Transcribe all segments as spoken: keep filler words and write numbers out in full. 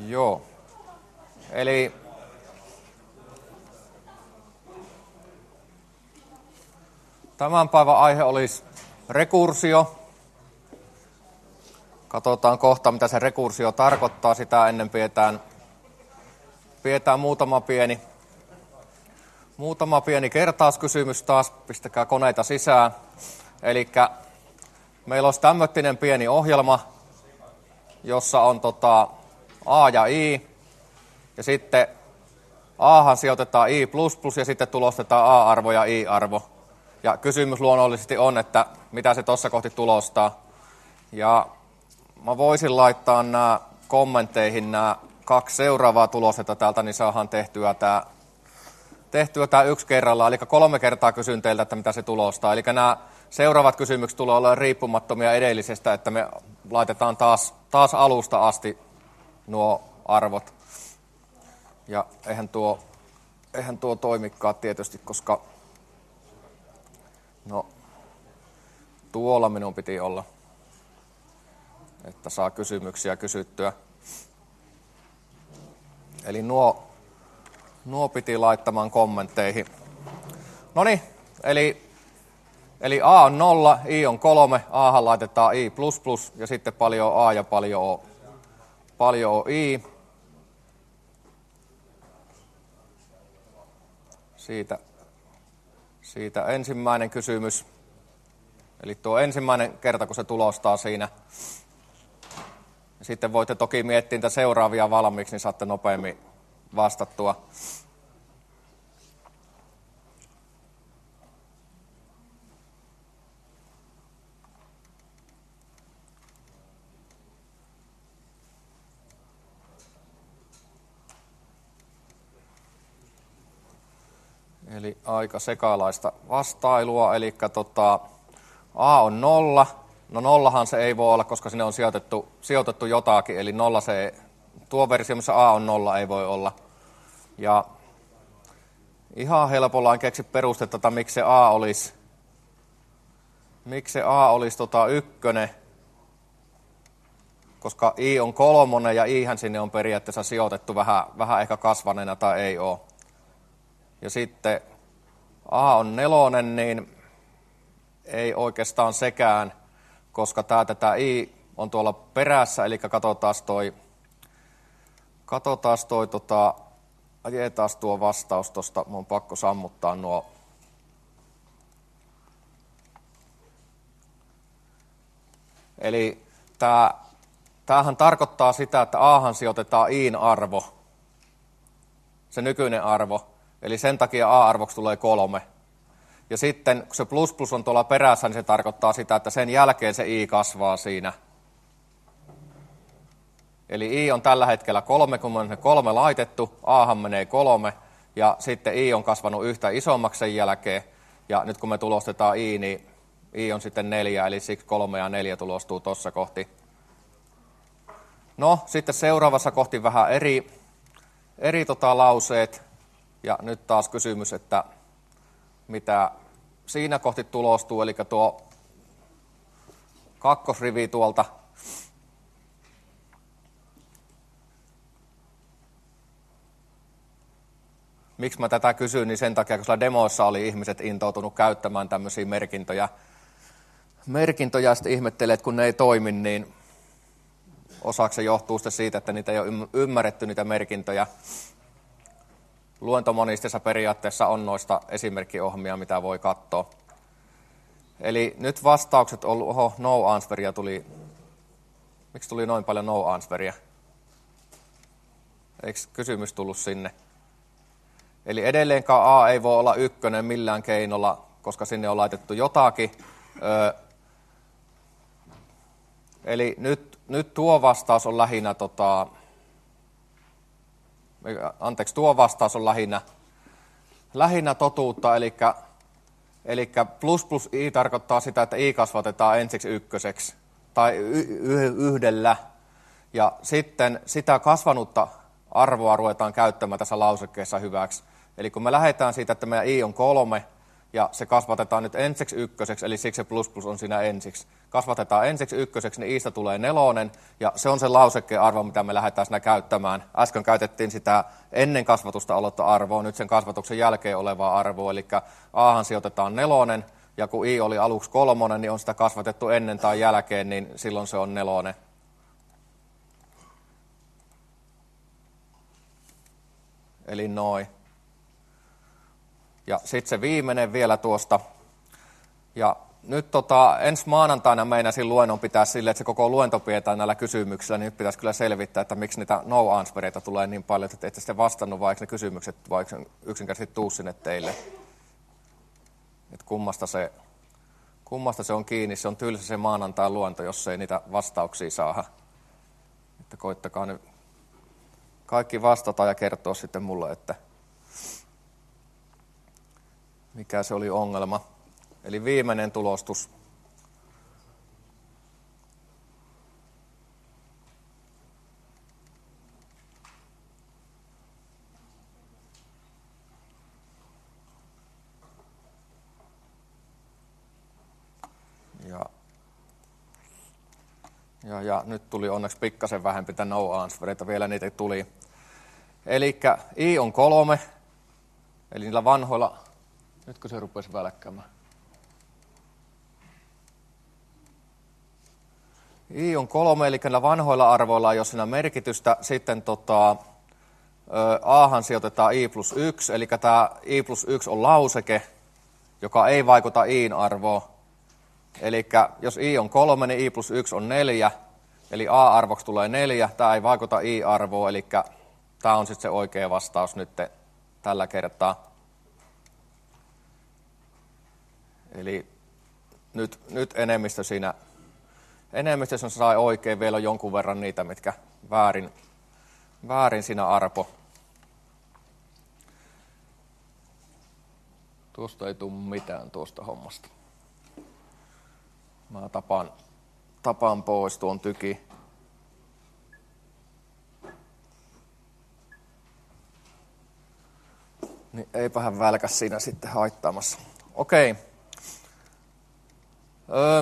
Joo. Eli tämän päivän aihe olisi rekursio. Katsotaan kohta, mitä se rekursio tarkoittaa. Sitä ennen pidetään, pidetään muutama pieni, muutama pieni kertauskysymys taas. Pistäkää koneita sisään. Eli meillä olisi tämmöinen pieni ohjelma, jossa on tota A ja I. Ja sitten Ahan sijoitetaan I plus plus ja sitten tulostetaan A-arvo ja I-arvo. Ja kysymys luonnollisesti on, että mitä se tuossa kohti tulostaa. Ja mä voisin laittaa nämä kommentteihin nämä kaksi seuraavaa tulostetta täältä, niin saadaan tehtyä tämä, tehtyä tämä yksi kerrallaan. Eli kolme kertaa kysyn teiltä, että mitä se tulostaa. Eli nämä seuraavat kysymykset tulee olla riippumattomia edellisestä, että me laitetaan taas, taas alusta asti nuo arvot. Ja eihän tuo, eihän tuo toimikaan tietysti, koska no, tuolla minun piti olla, että saa kysymyksiä kysyttyä. Eli nuo, nuo piti laittamaan kommentteihin. Noniin, eli, eli A on nolla, I on kolme, Ahan laitetaan I plus plus ja sitten paljon A ja paljon O, paljon on I. Siitä, siitä ensimmäinen kysymys. Eli tuo ensimmäinen kerta, kun se tulostaa siinä. Sitten voitte toki miettiä niitä seuraavia valmiiksi, niin saatte nopeammin vastattua. Eli aika sekalaista vastailua, eli tota, A on nolla. No nollahan se ei voi olla, koska sinne on sijoitettu, sijoitettu jotakin, eli nolla se, tuo versio, missä A on nolla, ei voi olla. Ja ihan helpolla en keksi perustetta, että miksi se A olisi, miksi se A olisi tota ykkönen, koska I on kolmonen ja Ihän sinne on periaatteessa sijoitettu vähän, vähän ehkä kasvaneena tai ei ole. Ja sitten A on nelonen, niin ei oikeastaan sekään, koska tää tätä I on tuolla perässä, eli katsotaan toi, katsotaan toi, tota, ajetaan tuo vastaus tuosta, mun on pakko sammuttaa nuo. Eli tää, tämähän tarkoittaa sitä, että Ahan sijoitetaan Iin arvo, se nykyinen arvo. Eli sen takia A-arvoksi tulee kolme. Ja sitten, kun se plus plus on tuolla perässä, niin se tarkoittaa sitä, että sen jälkeen se I kasvaa siinä. Eli I on tällä hetkellä kolme, kun on se kolme laitettu, Ahan menee kolme, ja sitten I on kasvanut yhtä isommaksi sen jälkeen. Ja nyt kun me tulostetaan I, niin I on sitten neljä, eli siksi kolme ja neljä tulostuu tuossa kohti. No, sitten seuraavassa kohti vähän eri, eri tota lauseet. Ja nyt taas kysymys, että mitä siinä kohti tulostuu, eli tuo kakkosrivi tuolta. Miksi mä tätä kysyn, niin sen takia, kun siellä demoissa oli ihmiset intoutunut käyttämään tämmöisiä merkintöjä. Merkintöjä sitten ihmettelee, että kun ne ei toimi, niin osaksi se johtuu sitten siitä, että niitä ei ole ymmärretty niitä merkintöjä. Luentomonistissa periaatteessa on noista esimerkkiohjelmia, mitä voi katsoa. Eli nyt vastaukset on ollut, oho, no answeria tuli. Miksi tuli noin paljon no answeria? Eikö kysymys tullut sinne? Eli edelleenkaan A ei voi olla ykkönen millään keinolla, koska sinne on laitettu jotakin. Öö, eli nyt, nyt tuo vastaus on lähinnä tota, Anteeksi, tuo vastaus on lähinnä, lähinnä totuutta, eli, eli plus plus I tarkoittaa sitä, että I kasvatetaan ensiksi ykköseksi, tai y- y- yhdellä, ja sitten sitä kasvanutta arvoa ruvetaan käyttämään tässä lausekkeessa hyväksi. Eli kun me lähdetään siitä, että meidän I on kolme, ja se kasvatetaan nyt ensiksi ykköseksi, eli siksi se plus plus on siinä ensiksi. Kasvatetaan ensiksi ykköseksi, niin iistä tulee nelonen, ja se on se lausekkeen arvo, mitä me lähdetään siinä käyttämään. Äsken käytettiin sitä ennen kasvatusta aloittoarvoa, nyt sen kasvatuksen jälkeen olevaa arvoa, eli Ahan sijoitetaan nelonen, ja kun I oli aluksi kolmonen, niin on sitä kasvatettu ennen tai jälkeen, niin silloin se on nelonen. Eli noin. Ja sitten se viimeinen vielä tuosta. Ja nyt tota, ensi maanantaina meinasin luennon pitää sille, että se koko luento pidetään näillä kysymyksillä, niin nyt pitäisi kyllä selvittää, että miksi niitä no-answereita tulee niin paljon, että ette sitten vastannut, vaikka ne kysymykset, vaikka yksinkertaisesti tuu sinne teille. Että kummasta se, kummasta se on kiinni, se on tylsä se maanantain luento, jos ei niitä vastauksia saada. Että koittakaa nyt kaikki vastata ja kertoa sitten mulle, että mikä se oli ongelma. Eli viimeinen tulostus. Ja, ja, ja nyt tuli onneksi pikkasen vähempi tämän no-answereita, vielä niitä tuli. Eli I on kolme, eli niillä vanhoilla, nytkö se rupesi välkkäämään? I on kolme, eli näillä vanhoilla arvoilla ei ole siinä merkitystä. Sitten tota, Ahan sijoitetaan I plus yksi, eli tämä I plus yksi on lauseke, joka ei vaikuta Iin arvoon. Eli jos I on kolme, niin I plus yksi on neljä, eli A-arvoksi tulee neljä. Tämä ei vaikuta I-arvoon, eli tämä on sitten se oikea vastaus nyt tällä kertaa. Eli nyt, nyt enemmistö siinä, enemmistö sai oikein, vielä on jonkun verran niitä, mitkä väärin, väärin siinä arpo. Tuosta ei tule mitään tuosta hommasta. Mä tapaan, tapaan pois tuon tyki. Niin eipähän välkäs siinä sitten haittaamassa. Okei. Öö,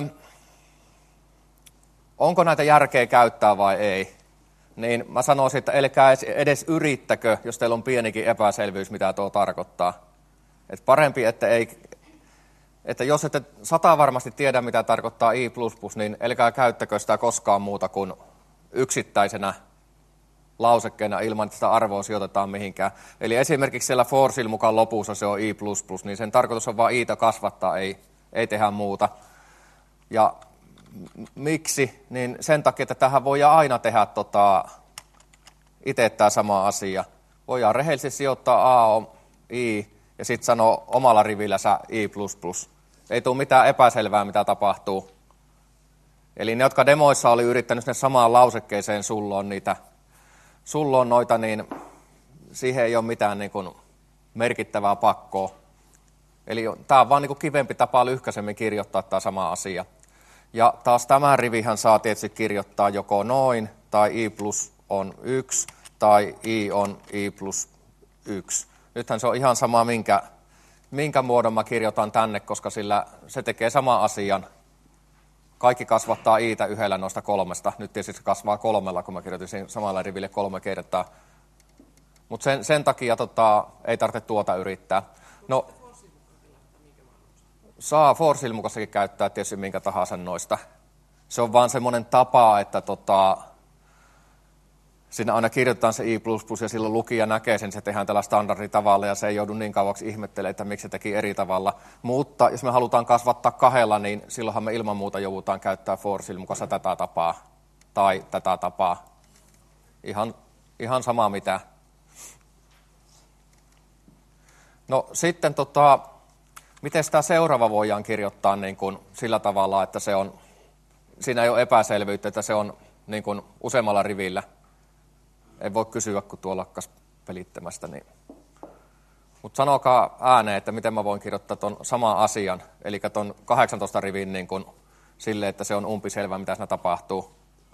onko näitä järkeä käyttää vai ei? Niin mä sanoisin, että älkää edes yrittäkö, jos teillä on pienikin epäselvyys, mitä tuo tarkoittaa. Et parempi, että, ei, että jos ette sata varmasti tiedä, mitä tarkoittaa I plus plus, niin älkää käyttäkö sitä koskaan muuta kuin yksittäisenä lausekkeena ilman, että sitä arvoa sijoitetaan mihinkään. Eli esimerkiksi siellä forsil mukaan lopussa se on I plus plus, niin sen tarkoitus on vain Iitä kasvattaa, ei, ei tehdä muuta. Ja miksi? Niin sen takia, että tähän voidaan aina tehdä tota, itse tämä sama asia. Voidaan rehellisesti sijoittaa A on I ja sitten sanoa omalla rivillä sä I plus plus. Ei tule mitään epäselvää, mitä tapahtuu. Eli ne, jotka demoissa oli yrittänyt sinne samaan lausekkeeseen sulloon niitä, sulloon noita, niin siihen ei ole mitään niin kuin merkittävää pakkoa. Eli tämä on vaan niin kuin kivempi tapa lyhkäisemmin kirjoittaa tämä sama asia. Ja taas tämä rivihän saa tietysti kirjoittaa joko noin, tai I plus on yksi, tai I on I plus yksi. Nythän se on ihan sama, minkä, minkä muodon mä kirjoitan tänne, koska sillä se tekee saman asian. Kaikki kasvattaa Iitä yhdellä noista kolmesta. Nyt tietysti se kasvaa kolmella, kun mä kirjoitin samalla riville kolme kertaa. Mutta sen, sen takia tota, ei tarvitse tuota yrittää. No, saa forsil mukaissakin käyttää tietysti minkä tahansa noista. Se on vaan semmoinen tapa, että tota, siinä aina kirjoitetaan se I plus plus ja silloin lukija näkee sen, se tehdään tällä standarditavalla ja se ei joudu niin kauaksi ihmettelemään, että miksi se teki eri tavalla. Mutta jos me halutaan kasvattaa kahdella, niin silloinhan me ilman muuta joudutaan käyttää forsil mukaista tätä tapaa tai tätä tapaa. Ihan, ihan sama mitä. No sitten tota, miten sitä seuraava voidaan kirjoittaa niin kuin sillä tavalla, että se on, siinä ei ole epäselvyyttä, että se on niin kuin useammalla rivillä. Ei voi kysyä, kun tuo lakkas pelittämästä. Niin. Mutta sanokaa ääneen, että miten mä voin kirjoittaa tuon saman asian, eli tuon kahdeksantoista rivin niin kuin sille, että se on umpiselvä, mitä siinä tapahtuu.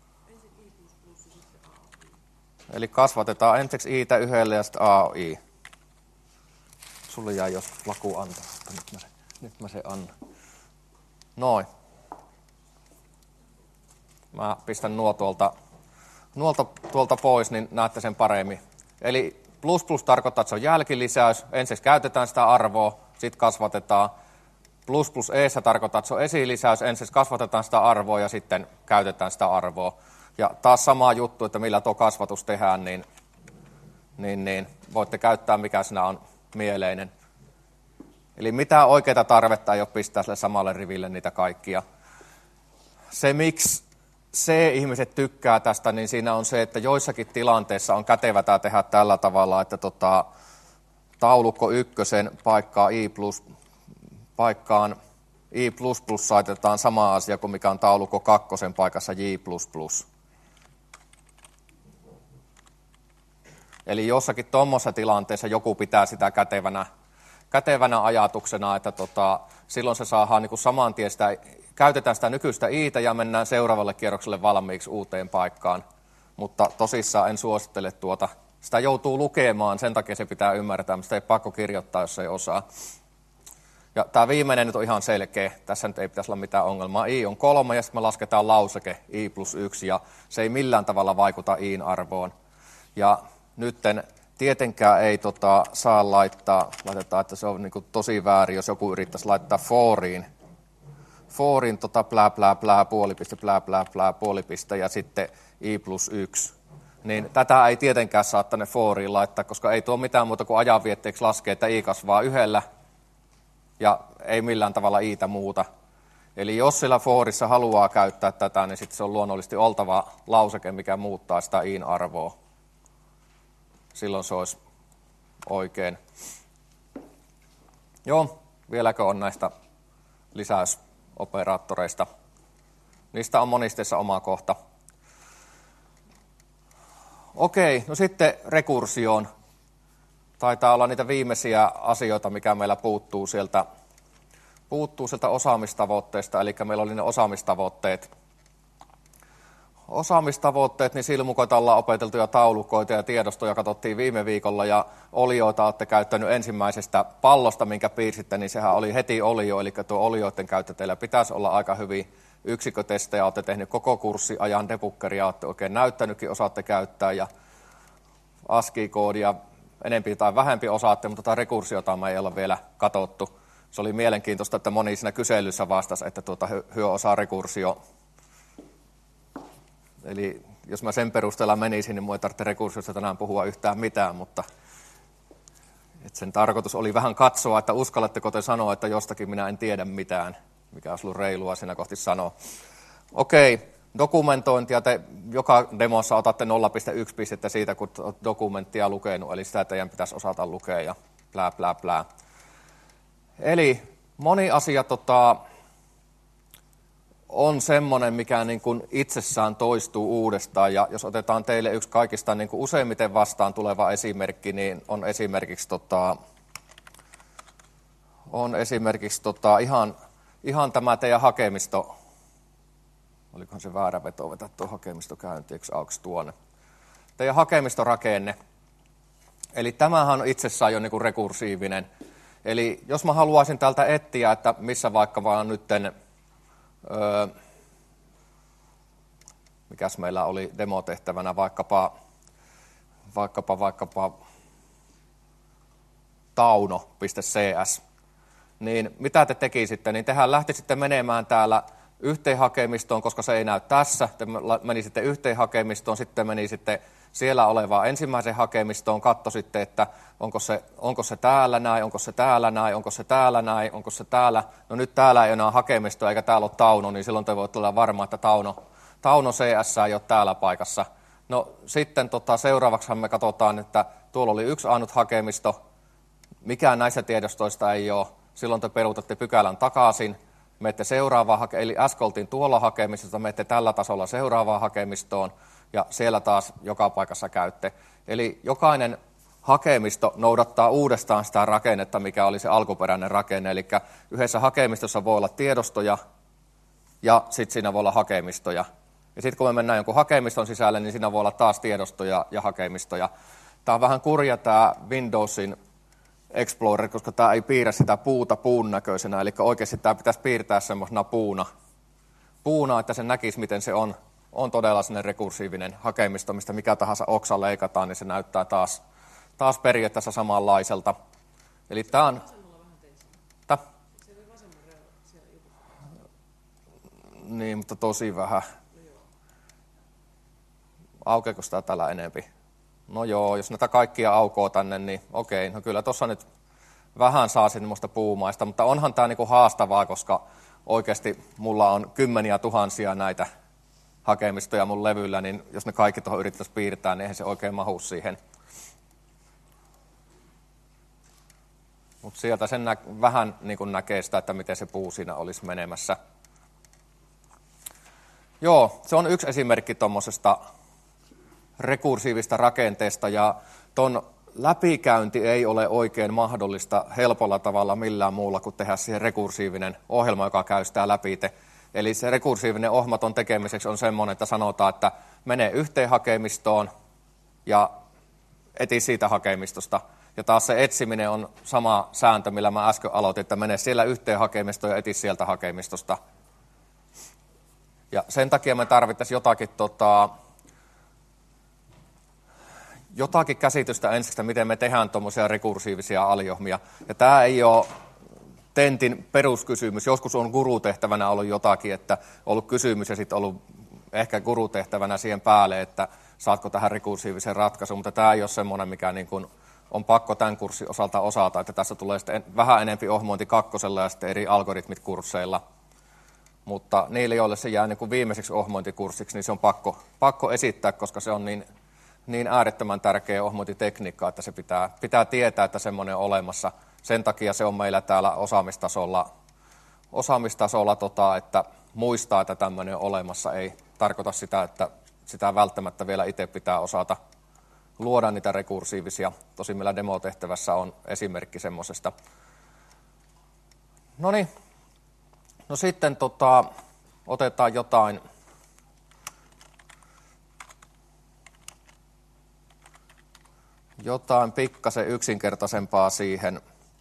Eli kasvatetaan ensiksi Iitä yhdelle ja sitten A on I. Sulle jäi jos laku antaa. Nyt mä se annan. Noin. Mä pistän nuo tuolta, nuolta, tuolta pois, niin näette sen paremmin. Eli plus plus tarkoittaa, että se on jälkilisäys. Ensin käytetään sitä arvoa, sitten kasvatetaan. Plus plus eessä tarkoittaa, että se on esilisäys. Ensin kasvatetaan sitä arvoa ja sitten käytetään sitä arvoa. Ja taas sama juttu, että millä tuo kasvatus tehdään, niin, niin, niin voitte käyttää, mikä siinä on mieleinen. Eli mitään oikeaa tarvetta ei ole pistää sille samalle riville niitä kaikkia. Se, miksi C-ihmiset tykkää tästä, niin siinä on se, että joissakin tilanteissa on kätevätä tehdä tällä tavalla, että tota, taulukko ykkösen paikkaa I plus, paikkaan I plus plus saitetaan sama asia kuin mikä on taulukko kakkosen paikassa J plus plus. Eli jossakin tuommoisessa tilanteessa joku pitää sitä kätevänä, kätevänä ajatuksena, että tota, silloin se saadaan niin kuin saman tien sitä, käytetään sitä nykyistä iitä ja mennään seuraavalle kierrokselle valmiiksi uuteen paikkaan. Mutta tosissaan en suosittele tuota. Sitä joutuu lukemaan, sen takia se pitää ymmärtää, mutta sitä ei pakko kirjoittaa, jos ei osaa. Ja tämä viimeinen nyt on ihan selkeä. Tässä nyt ei pitäisi olla mitään ongelmaa. I on kolme ja sitten me lasketaan lauseke I plus yksi ja se ei millään tavalla vaikuta Iin arvoon. Ja nytten tietenkään ei tota, saa laittaa, laitetaan, että se on niin kuin tosi väärin, jos joku yrittäisi laittaa foriin. Foriin tota plää plää plää puolipiste plää plää plää puolipiste ja sitten I plus yksi. Niin tätä ei tietenkään saa tänne foriin laittaa, koska ei tuo mitään muuta kuin ajanvietteeksi laskee, että I kasvaa yhdellä ja ei millään tavalla Iitä muuta. Eli jos sillä forissa haluaa käyttää tätä, niin sitten se on luonnollisesti oltava lauseke, mikä muuttaa sitä Iin arvoa. Silloin se olisi oikein. Joo, vieläkö on näistä lisäysoperaattoreista? Niistä on monisteessa oma kohta. Okei, no sitten rekursioon. Taitaa olla niitä viimeisiä asioita, mikä meillä puuttuu sieltä, puuttuu sieltä osaamistavoitteesta. Eli meillä oli ne osaamistavoitteet. Osaamistavoitteet, niin silmukoita ollaan opeteltu ja taulukoita ja tiedostoja katsottiin viime viikolla ja olioita olette käyttänyt ensimmäisestä pallosta, minkä piirsitte, niin sehän oli heti olio, eli tuo olioiden käyttö teillä pitäisi olla aika hyvin yksikkötestejä, olette tehnyt koko kurssi ajan debuggeria, olette oikein näyttänytkin, osaatte käyttää ja ASCII-koodia enempi tai vähempi osaatte, mutta tätä rekursiota me ei olla vielä katsottu. Se oli mielenkiintoista, että moni siinä kyselyssä vastasi, että tuota hyö osaa rekursio. Eli jos mä sen perusteella menisin, niin minun ei tarvitse rekursiosta tänään puhua yhtään mitään, mutta et sen tarkoitus oli vähän katsoa, että uskallatteko te sanoa, että jostakin minä en tiedä mitään, mikä olisi ollut reilua siinä kohti sanoa. Okei, dokumentointia te joka demossa otatte nolla pilkku yksi pistettä siitä, kun olet dokumenttia lukenut, eli sitä teidän pitäisi osata lukea ja plää, plää, plää. Eli moni asia tota, on semmoinen, mikä niin kuin itsessään toistuu uudestaan, ja jos otetaan teille yksi kaikista niin kuin useimmiten vastaan tuleva esimerkki, niin on esimerkiksi, tota, on esimerkiksi tota, ihan, ihan tämä teidän hakemisto, olikohan se väärä veto vetää tuo hakemisto käyntiin, eikö auki tuonne, teidän hakemistorakenne, eli tämähän on itsessään jo niin kuin rekursiivinen, eli jos mä haluaisin täältä etsiä, että missä vaikka vaan nytten, Öö, mikäs meillä oli demotehtävänä, vaikkapa, vaikkapa, vaikkapa tauno piste c s, niin mitä te tekisitte? Niin tehän lähtisitte menemään täällä yhteenhakemistoon, koska se ei näy tässä, te menisitte yhteenhakemistoon, sitten menisitte siellä olevaan ensimmäisen hakemistoon, katsoisitte, että onko se, onko se täällä näin, onko se täällä näin, onko se täällä näin, onko se täällä. No nyt täällä ei enää hakemistoa eikä täällä ole Tauno, niin silloin te voitte olla varma, että Tauno, Tauno C S ei ole täällä paikassa. No sitten tota, seuraavaksi me katsotaan, että tuolla oli yksi ainut hakemisto, mikään näistä tiedostoista ei ole. Silloin te peruutatte pykälän takaisin, menette seuraavaan hake- eli äsken oltiin tuolla hakemistosta, menette tällä tasolla seuraavaan hakemistoon, ja siellä taas joka paikassa käytte. Eli jokainen hakemisto noudattaa uudestaan sitä rakennetta, mikä oli se alkuperäinen rakenne. Eli yhdessä hakemistossa voi olla tiedostoja ja sitten siinä voi olla hakemistoja. Ja sitten kun me mennään jonkun hakemiston sisälle, niin siinä voi olla taas tiedostoja ja hakemistoja. Tämä on vähän kurja tämä Windowsin Explorer, koska tämä ei piirrä sitä puuta puun näköisenä, eli oikeasti tämä pitäisi piirtää semmoisena puuna, puuna, että se näkisi, miten se on, on todella sinne rekursiivinen hakemisto, mistä mikä tahansa oksa leikataan, niin se näyttää taas, taas periaatteessa samanlaiselta. Eli tämä on... Tä? Niin, mutta tosi vähän. Aukeeko sitä tällä enempi? No joo, jos näitä kaikkia aukoo tänne, niin okei, no kyllä tuossa nyt vähän saa semmoista puumaista, mutta onhan tämä niinku haastavaa, koska oikeasti mulla on kymmeniä tuhansia näitä hakemistoja mun levyllä, niin jos ne kaikki tuohon yrittäisi piirtää, niin eihän se oikein mahu siihen. Mutta sieltä sen nä- vähän niin kuin näkee sitä, että miten se puu siinä olisi menemässä. Joo, se on yksi esimerkki tuommoisesta rekursiivista rakenteesta, ja ton läpikäynti ei ole oikein mahdollista helpolla tavalla millään muulla kuin tehdä siihen rekursiivinen ohjelma, joka käy sitä läpi. Eli se rekursiivinen ohjelmaton tekemiseksi on semmoinen, että sanotaan, että menee yhteen hakemistoon ja eti siitä hakemistosta. Ja taas se etsiminen on sama sääntö, millä mä äsken aloitin, että mene siellä yhteen hakemistoon ja eti sieltä hakemistosta. Ja sen takia me tarvittaisiin jotakin, tota, jotakin käsitystä ensiksi, miten me tehdään tuommoisia rekursiivisia aliohmia. Ja tämä ei ole tentin peruskysymys. Joskus on gurutehtävänä ollut jotakin, että on ollut kysymys ja sitten ollut ehkä gurutehtävänä siihen päälle, että saatko tähän rekursiivisen ratkaisun, mutta tämä ei ole semmoinen, mikä niin kuin on pakko tämän kurssin osalta osata, että tässä tulee sitten vähän enempi ohmointi kakkosella ja sitten eri algoritmit kursseilla. Mutta niille, joille se jää niin kuin viimeiseksi ohmointikurssiksi, niin se on pakko, pakko esittää, koska se on niin, niin äärettömän tärkeä ohmointitekniikka, että se pitää, pitää tietää, että semmoinen on olemassa. Sen takia se on meillä täällä osaamistasolla, osaamistasolla tota, että muistaa, että tämmöinen on olemassa. Ei tarkoita sitä, että sitä välttämättä vielä itse pitää osata luoda niitä rekursiivisia. Tosin meillä demotehtävässä on esimerkki semmoisesta. No niin, no sitten tota, otetaan jotain, jotain pikkasen yksinkertaisempaa siihen.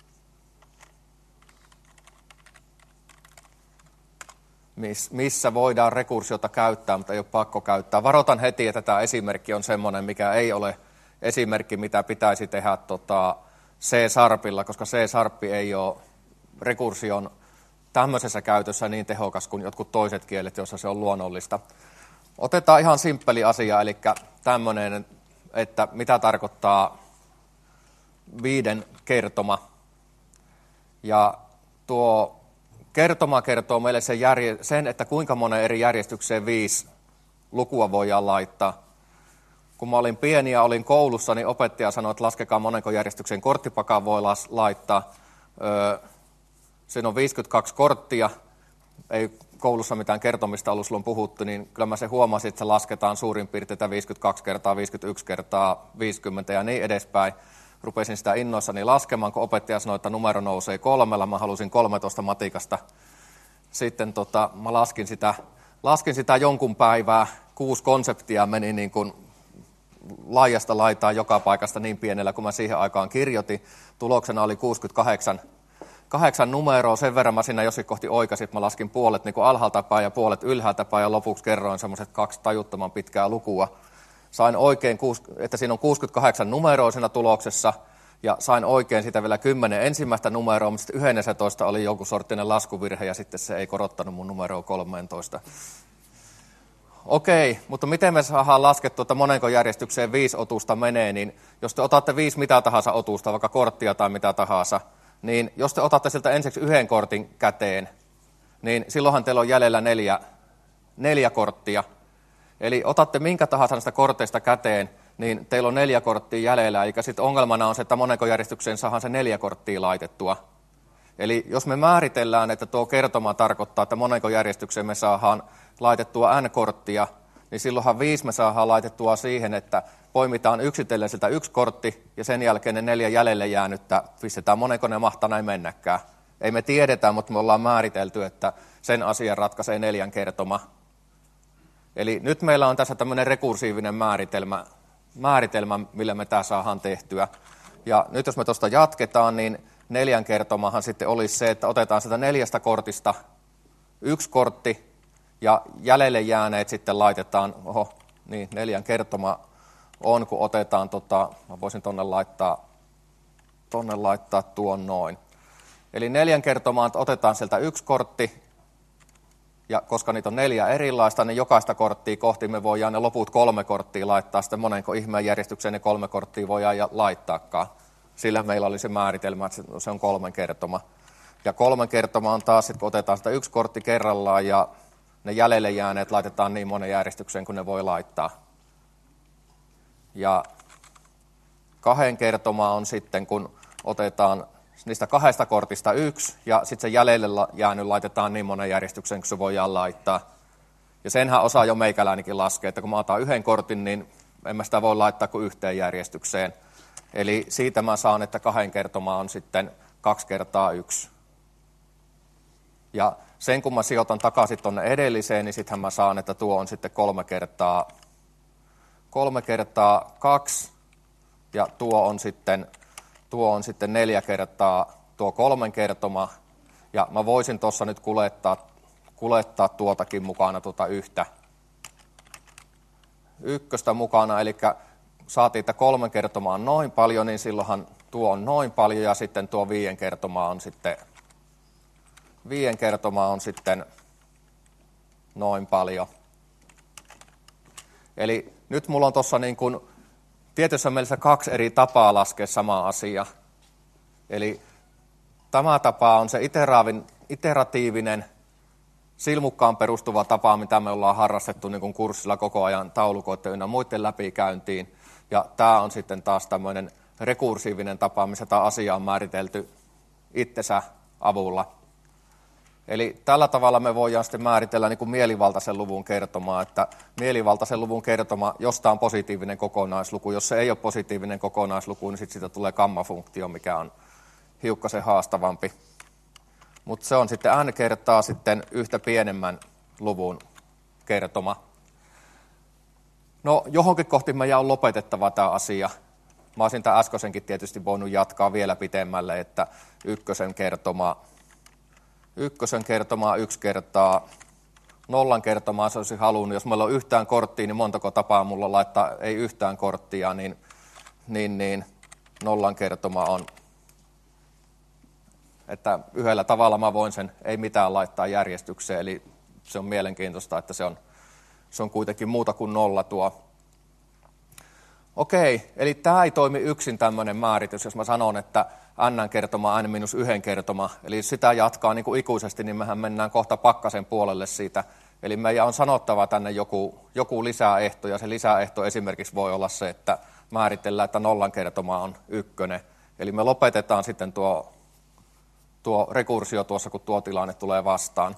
Missä voidaan rekursiota käyttää, mutta ei ole pakko käyttää. Varoitan heti, että tämä esimerkki on semmoinen, mikä ei ole esimerkki, mitä pitäisi tehdä tota C-sharpilla, koska C-sharppi ei ole rekursion tämmöisessä käytössä niin tehokas kuin jotkut toiset kielet, joissa se on luonnollista. Otetaan ihan simppeli asia, eli tämmöinen, että mitä tarkoittaa viiden kertoma. Ja tuo kertoma kertoo meille sen, järje- sen, että kuinka monen eri järjestykseen viisi lukua voidaan laittaa. Kun mä olin pieni ja olin koulussa, niin opettaja sanoi, että laskekaa monenko järjestyksen korttipakan voi las- laittaa. Öö, siinä on viisikymmentäkaksi korttia. Ei koulussa mitään kertomista ollut silloin puhuttu, niin kyllä mä se huomasin, että se lasketaan suurin piirtein viisikymmentäkaksi kertaa, viisikymmentäyksi kertaa, viisikymmentä ja niin edespäin. Rupesin sitä innoissani laskemaan, kun opettaja sanoi, että numero nousee kolmella. Mä halusin kolmetoista matikasta. Sitten tota, mä laskin sitä, laskin sitä jonkun päivää. Kuusi konseptia meni niin kuin laajasta laitaan joka paikasta niin pienellä, kun mä siihen aikaan kirjoitin. Tuloksena oli kuusikymmentäkahdeksan kahdeksan numeroa. Sen verran mä siinä jossain kohti oikaisin, että mä laskin puolet niin kuin alhaalta päin ja puolet ylhäältä päin. Ja lopuksi kerroin semmoiset kaksi tajuttoman pitkää lukua. Sain oikein, että siinä on kuusikymmentäkahdeksan numeroa siinä tuloksessa, ja sain oikein sitä vielä kymmenen ensimmäistä numeroa, mutta sitten yksitoista oli joku sorttinen laskuvirhe, ja sitten se ei korottanut mun numeroa kolmetoista. Okei, mutta miten me saadaan laskettua, että monenko järjestykseen viisi otusta menee, niin jos te otatte viisi mitä tahansa otusta, vaikka korttia tai mitä tahansa, niin jos te otatte siltä ensiksi yhden kortin käteen, niin silloinhan teillä on jäljellä neljä, neljä korttia. Eli otatte minkä tahansa näistä korteista käteen, niin teillä on neljä korttia jäljellä, eli sitten ongelmana on se, että monenko järjestykseen saadaan se neljä korttia laitettua. Eli jos me määritellään, että tuo kertoma tarkoittaa, että monenko järjestykseen me saadaan laitettua n-korttia, niin silloinhan viisi me saadaan laitettua siihen, että poimitaan yksitellen siltä yksi kortti, ja sen jälkeen ne neljä jäljelle jäänyttä pistetään, monenko ne mahtaa näin mennäkään. Ei me tiedetä, mutta me ollaan määritelty, että sen asian ratkaisee neljän kertoma. Eli nyt meillä on tässä tämmöinen rekursiivinen määritelmä, määritelmä, millä me tämä saadaan tehtyä. Ja nyt jos me tuosta jatketaan, niin neljän kertomahan sitten olisi se, että otetaan sitä neljästä kortista yksi kortti ja jäljelle jääneet sitten laitetaan, oho, niin neljän kertoma on, kun otetaan, tota, mä voisin tonne laittaa, tonne laittaa tuon noin. Eli neljän kertomaan otetaan sieltä yksi kortti, ja koska niitä on neljä erilaista, niin jokaista korttia kohti me voidaan ne loput kolme korttia laittaa, sitten monenko ihmeen järjestykseen ne kolme korttia voidaan laittaakaan. Sillä meillä oli se määritelmä, että se on kolmen kertoma. Ja kolmen kertoma on taas, että kun otetaan sitä yksi kortti kerrallaan ja ne jäljelle jääneet laitetaan niin monen järjestykseen, kun ne voi laittaa. Ja kahden kertoma on sitten, kun otetaan niistä kahdesta kortista yksi ja sitten se jäljelle jäänyt laitetaan niin monen järjestykseen, kun se voidaan laittaa. Ja senhän osaa jo meikäläinenkin laskea, että kun mä otan yhden kortin, niin en mä sitä voi laittaa kuin yhteen järjestykseen. Eli siitä mä saan, että kahden kertoma on sitten kaksi kertaa yksi. Ja sen kun mä sijoitan takaisin tuonne edelliseen, niin sittenhän mä saan, että tuo on sitten kolme kertaa, kolme kertaa kaksi, ja tuo on sitten, tuo on sitten neljä kertaa tuo kolmen kertoma, ja mä voisin tuossa nyt kulettaa, kulettaa tuotakin mukana tuota yhtä ykköstä mukana, eli saatiin, että kolmen kertoma on noin paljon, niin silloinhan tuo on noin paljon, ja sitten tuo viien kertoma on sitten Viien kertoma on sitten noin paljon. Eli nyt mulla on tuossa niin kuin tietyssä mielessä kaksi eri tapaa laskea sama asia. Eli tämä tapa on se iteratiivinen, silmukkaan perustuva tapa, mitä me ollaan harrastettu niin kuin kurssilla koko ajan taulukoiden ynnä muiden läpikäyntiin. Ja tämä on sitten taas tämmöinen rekursiivinen tapa, missä tämä asia on määritelty itsensä avulla. Eli tällä tavalla me voidaan sitten määritellä niin kuin mielivaltaisen luvun kertomaa, että mielivaltaisen luvun kertoma, jos tämä on positiivinen kokonaisluku, jos se ei ole positiivinen kokonaisluku, niin sitten siitä tulee gamma-funktio, mikä on hiukkasen haastavampi. Mutta se on sitten n kertaa sitten yhtä pienemmän luvun kertoma. No johonkin kohti meidän on lopetettava tämä asia. Mä olisin tämän äskeisenkin tietysti voinut jatkaa vielä pitemmälle, että ykkösen kertoma Ykkösen kertomaa yksi kertaa, nollan kertomaa se olisi halunnut. Jos meillä on yhtään korttia, niin montako tapaa mulla laittaa ei yhtään korttia, niin, niin, niin nollan kertoma on. Että yhdellä tavalla mä voin sen ei mitään laittaa järjestykseen, eli se on mielenkiintoista, että se on, se on kuitenkin muuta kuin nolla tuo. Okei, eli tämä ei toimi yksin tämmöinen määritys, jos mä sanon, että n kertoma n minus yhden kertoma, eli jos sitä jatkaa niin kuin ikuisesti, niin mehän mennään kohta pakkasen puolelle siitä. Eli meidän on sanottava tänne joku, joku lisäehto, ja se lisäehto esimerkiksi voi olla se, että määritellään, että nollan kertoma on ykkönen. Eli me lopetetaan sitten tuo, tuo rekursio tuossa, kun tuo tilanne tulee vastaan.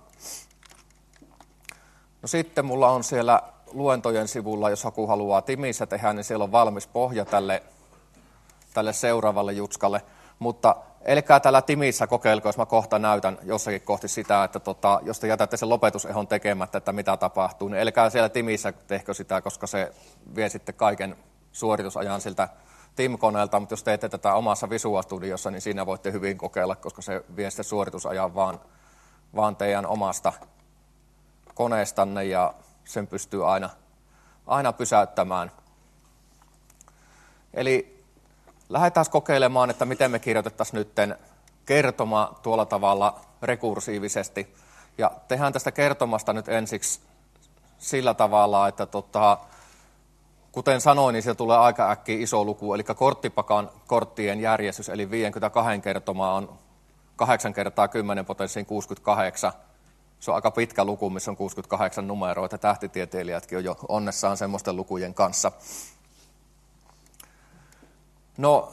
No sitten mulla on siellä luentojen sivulla, jos joku haluaa Timissä tehdä, niin siellä on valmis pohja tälle, tälle seuraavalle jutskalle. Mutta älkää täällä Timissä kokeilko, jos mä kohta näytän jossakin kohti sitä, että tota, jos te jätätte sen lopetusehon tekemättä, että mitä tapahtuu, niin älkää siellä Timissä tehkö sitä, koska se vie sitten kaiken suoritusajan siltä Tim-koneelta, mutta jos teette tätä omassa Visual Studiossa, niin siinä voitte hyvin kokeilla, koska se vie sitten suoritusajan vaan, vaan teidän omasta koneestanne ja sen pystyy aina, aina pysäyttämään. Eli lähdetään kokeilemaan, että miten me kirjoitettaisiin nyt kertoma tuolla tavalla rekursiivisesti. Ja tehdään tästä kertomasta nyt ensiksi sillä tavalla, että tota, kuten sanoin, niin se tulee aika äkkiä iso luku. Eli korttipakan korttien järjestys, eli viisikymmentäkaksi kertomaa on kahdeksan kertaa kymmenen potenssiin kuusikymmentäkahdeksan. Se on aika pitkä luku, missä on kuusikymmentäkahdeksan numeroita. Tähtitieteilijätkin on jo onnessaan semmoisten lukujen kanssa. No,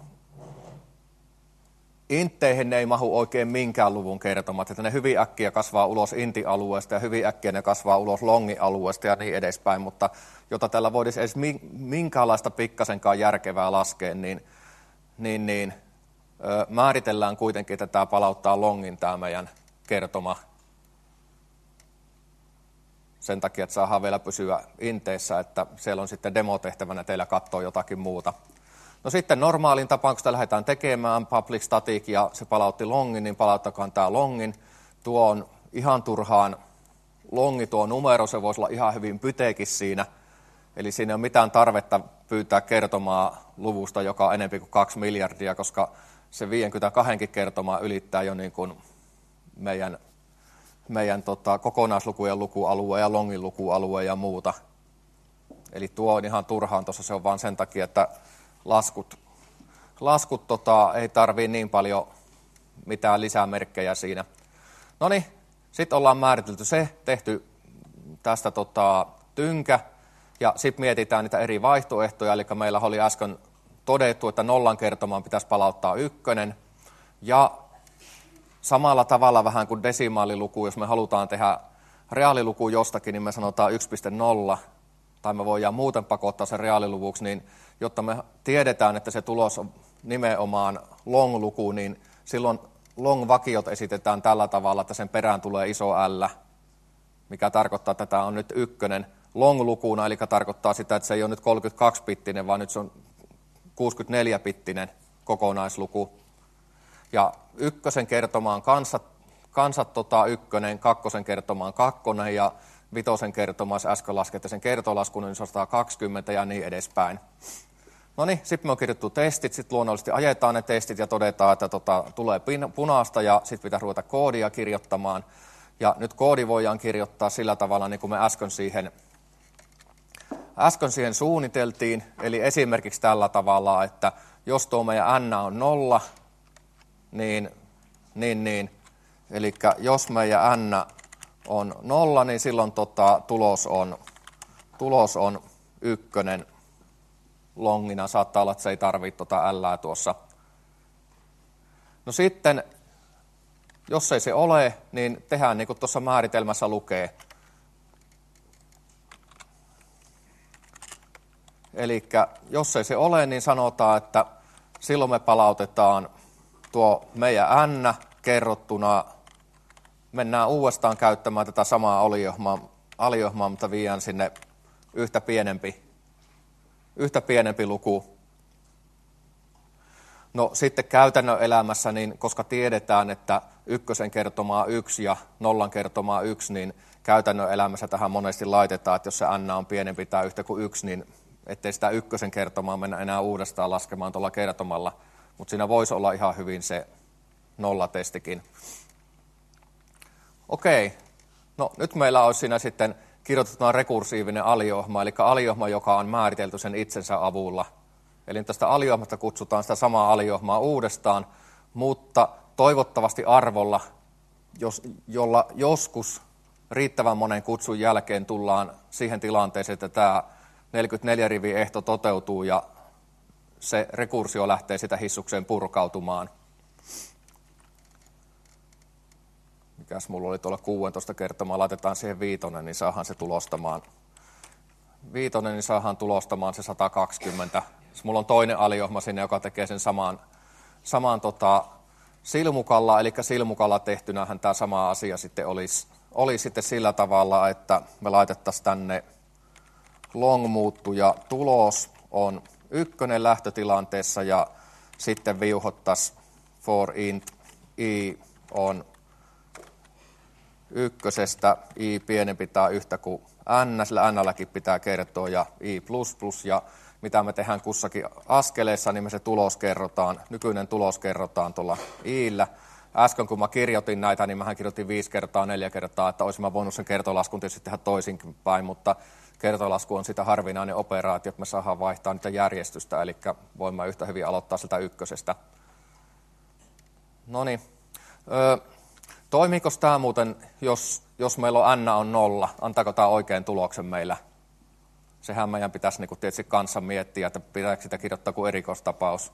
intteihin ei mahu oikein minkään luvun kertomat, että ne hyvin äkkiä kasvaa ulos inti-alueesta ja hyvin äkkiä ne kasvaa ulos longi-alueesta ja niin edespäin, mutta jota tällä voisi edes minkäänlaista pikkasenkaan järkevää laskea, niin, niin, niin ö, määritellään kuitenkin, että tämä palauttaa longin tämä meidän kertoma. Sen takia, että saadaan vielä pysyä inteissä, että siellä on sitten demotehtävänä teillä katsoa jotakin muuta. No sitten normaalin tapaan, kun sitä lähdetään tekemään, public static ja se palautti longin, niin palauttakaan tämä longin. Tuo on ihan turhaan longi tuo numero, se voisi olla ihan hyvin pyteekin siinä. Eli siinä ei ole mitään tarvetta pyytää kertomaa luvusta, joka on enemmän kuin kaksi miljardia, koska se viisikymmentäkaksi kertomaa ylittää jo niin kuin meidän, meidän tota, kokonaislukujen lukualue ja longin lukualue ja muuta. Eli tuo on ihan turhaan tuossa, se on vaan sen takia, että laskut, laskut tota, ei tarvii niin paljon mitään lisämerkkejä siinä. No niin, sitten ollaan määritelty se, tehty tästä tota, tynkä, ja sitten mietitään niitä eri vaihtoehtoja, eli meillä oli äsken todettu, että nollan kertomaan pitäisi palauttaa ykkönen, ja samalla tavalla vähän kuin desimaaliluku, jos me halutaan tehdä reaaliluku jostakin, niin me sanotaan yksi pilkku nolla, tai me voidaan muuten pakottaa sen reaaliluvuksi, niin jotta me tiedetään, että se tulos on nimenomaan long-luku, niin silloin long-vakiot esitetään tällä tavalla, että sen perään tulee iso L, mikä tarkoittaa, että tämä on nyt ykkönen long-lukuna, eli tarkoittaa sitä, että se ei ole nyt kolmekymmentäkaksi-bittinen, vaan nyt se on kuusikymmentäneljä-bittinen kokonaisluku. Ja ykkösen kertomaan kansat, kansat tota, ykkönen, kakkosen kertomaan kakkonen ja vitosen kertomaan, äsken laskette sen kertolaskun, niin se on sata kaksikymmentä ja niin edespäin. No niin, sitten me on kirjoittu testit, sitten luonnollisesti ajetaan ne testit ja todetaan, että tota, tulee punaista ja sitten pitää ruveta koodia kirjoittamaan. Ja nyt koodi voidaan kirjoittaa sillä tavalla, niin kuin me äsken siihen, äsken siihen suunniteltiin. Eli esimerkiksi tällä tavalla, että jos tuo meidän n on nolla, niin, niin, niin eli jos meidän n on nolla, niin silloin tota, tulos, on, tulos on ykkönen longina. Saattaa olla, että se ei tarvitse tota Lää tuossa. No sitten, jos ei se ole, niin tehdään niin kuin tuossa määritelmässä lukee. Eli jos ei se ole, niin sanotaan, että silloin me palautetaan tuo meidän n kerrottuna. Mennään uudestaan käyttämään tätä samaa aliohmaa, aliohmaa mutta viedään sinne yhtä pienempi, yhtä pienempi luku. No sitten käytännön elämässä, niin koska tiedetään, että ykkösen kertomaa yksi ja nollan kertomaa yksi, niin käytännön elämässä tähän monesti laitetaan, että jos se n on pienempi tai yhtä kuin yksi, niin ettei sitä ykkösen kertomaa mennä enää uudestaan laskemaan tuolla kertomalla. Mutta siinä voisi olla ihan hyvin se nollatestikin. Okei, no nyt meillä olisi siinä sitten kirjoitettuna rekursiivinen aliohma, eli aliohma, joka on määritelty sen itsensä avulla. Eli tästä aliohmasta kutsutaan sitä samaa aliohmaa uudestaan, mutta toivottavasti arvolla, jos, jolla joskus riittävän monen kutsun jälkeen tullaan siihen tilanteeseen, että tämä neljäkymmentäneljä rivin ehto toteutuu ja se rekursio lähtee sitä hissukseen purkautumaan. Mikäs mulla oli tuolla kuusitoista kertomaa, laitetaan siihen viitonen, niin saadaan se tulostamaan. Viitonen, niin saadaan tulostamaan se sata kaksikymmentä. Sitten mulla on toinen aliohma sinne, joka tekee sen saman, saman tota, silmukalla, eli silmukalla tehtynähän tämä sama asia sitten olisi, olisi sitten sillä tavalla, että me laitettaisiin tänne long-muuttuja tulos on ykkönen lähtötilanteessa ja sitten viuhottaisiin for int i on ykkösestä i pienempi tai yhtä kuin n, sillä n-lläkin pitää kertoa ja i plus plus ja mitä me tehdään kussakin askeleessa, niin me se tulos kerrotaan, nykyinen tulos kerrotaan tuolla i'llä. Äsken kun mä kirjoitin näitä, niin mähän kirjoitin viisi kertaa, neljä kertaa, että olisin mä voinut sen kertolaskun tietysti tehdä toisinkin päin, mutta kertolasku on sitä harvinainen operaatio, että me saadaan vaihtaa niitä järjestystä, eli voimme yhtä hyvin aloittaa sitä ykkösestä. No niin. Öö, toimiiko tämä muuten, jos, jos meillä on n on nolla, antaako tämä oikein tuloksen meillä? Sehän meidän pitäisi niin kuin tietysti kanssa miettiä, että pitääkö sitä kirjoittaa kuin erikoistapaus.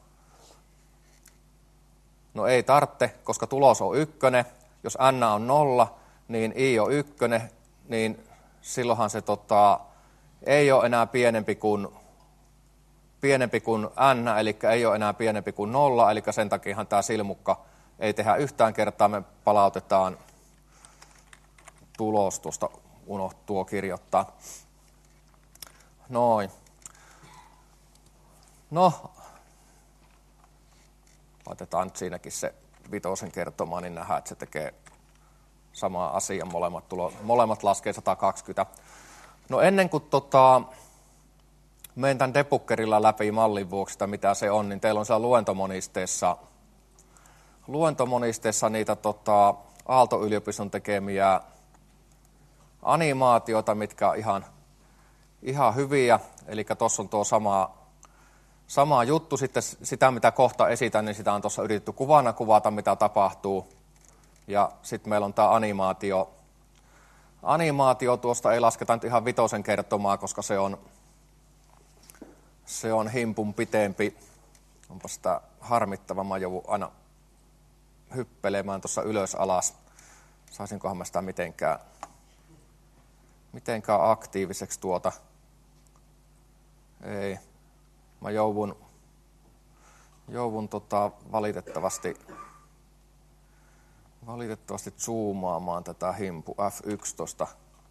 No ei tarvitse, koska tulos on ykkönen. Jos n on nolla, niin i on ykkönen, niin silloinhan se tota, ei ole enää pienempi kuin, pienempi kuin n, eli ei ole enää pienempi kuin nolla, eli sen takiahan tämä silmukka ei tehdä yhtään kertaa, me palautetaan tulos, tuosta unohtuu kirjoittaa. Noin. No, Laitetaan nyt siinäkin se vitosen kertomaan, niin nähdään, että se tekee sama asia. Molemmat, tulo, molemmat laskee sata kaksikymmentä. No ennen kuin tota, menen tämän debuggerilla läpi mallin vuoksi, mitä se on, niin teillä on siellä luentomonisteessa, luentomonisteessa niitä tota, Aalto-yliopiston tekemiä animaatioita, mitkä on ihan, ihan hyviä. Eli tuossa on tuo sama, sama juttu. Sitten sitä, mitä kohta esitän, niin sitä on tuossa yritetty kuvana kuvata, mitä tapahtuu. Ja sitten meillä on tämä animaatio. Animaatio tuosta ei lasketa nyt ihan vitosen kertomaa, koska se on, se on himpun pitempi. Onpa sitä harmittava, mä joudun aina hyppelemään tuossa ylös alas. Saisinkohan mä sitä mitenkään, mitenkään aktiiviseksi tuota. Ei. Mä joudun, joudun tota valitettavasti, valitettavasti zoomaamaan tätä himpu F yksitoista.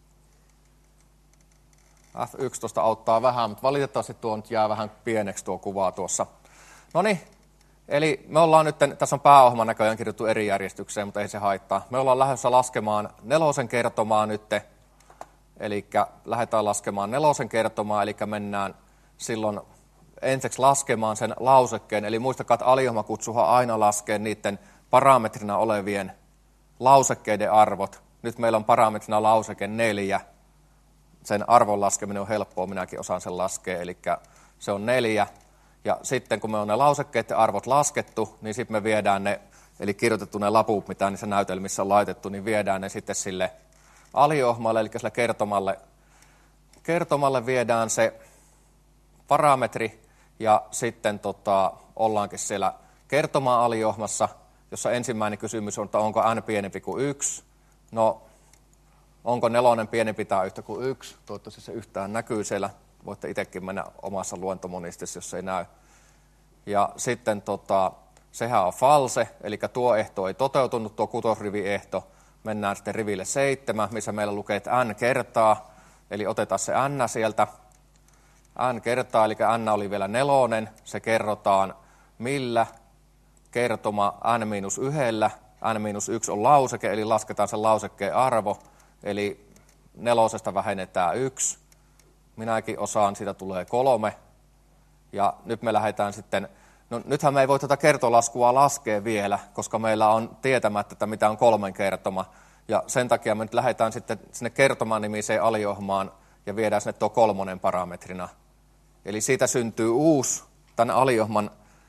F yksitoista auttaa vähän, mutta valitettavasti tuo nyt jää vähän pieneksi tuo kuva tuossa. Noniin, eli me ollaan nyt, tässä on pääohjelman näköjään kirjoittu eri järjestykseen, mutta ei se haittaa. Me ollaan lähdössä laskemaan nelosen kertomaa nyt, eli lähdetään laskemaan nelosen kertomaa, eli mennään silloin ensiksi laskemaan sen lausekkeen, eli muistakaa, että aliohmakutsuhan aina laskee niiden parametrina olevien lausekkeiden arvot. Nyt meillä on parametrina lauseke neljä. Sen arvon laskeminen on helppoa, minäkin osaan sen laskea, eli se on neljä. Ja sitten kun me on ne lausekkeiden arvot laskettu, niin sitten me viedään ne, eli kirjoitettu ne laput, mitä niissä näytelmissä on laitettu, niin viedään ne sitten sille aliohmalle, eli sille kertomalle. Kertomalle viedään se parametri, ja sitten tota, ollaankin siellä kertoma-aliohmassa, jossa ensimmäinen kysymys on, että onko n pienempi kuin yksi. No, onko nelonen pienempi tai yhtä kuin yksi? Toivottavasti se yhtään näkyy siellä. Voitte itsekin mennä omassa luentomonistissa, jos ei näy. Ja sitten tota, sehän on false, eli tuo ehto ei toteutunut, tuo kutosriviehto. Mennään sitten riville seitsemän, missä meillä lukee, että n kertaa, eli otetaan se n sieltä. N kertaa, eli n oli vielä nelonen, se kerrotaan millä kertoma n miinus yhdellä, n miinus yksi on lauseke, eli lasketaan sen lausekkeen arvo, eli nelosesta vähennetään yksi. Minäkin osaan, siitä tulee kolme. Ja nyt me lähdetään sitten, no nythän me ei voi tätä kertolaskua laskea vielä, koska meillä on tietämättä, että mitä on kolmen kertoma. Ja sen takia me nyt lähdetään sitten sinne kertoman-nimiseen aliohmaan ja viedään sinne tuo kolmonen parametrina. Eli siitä syntyy uusi tämän aliohman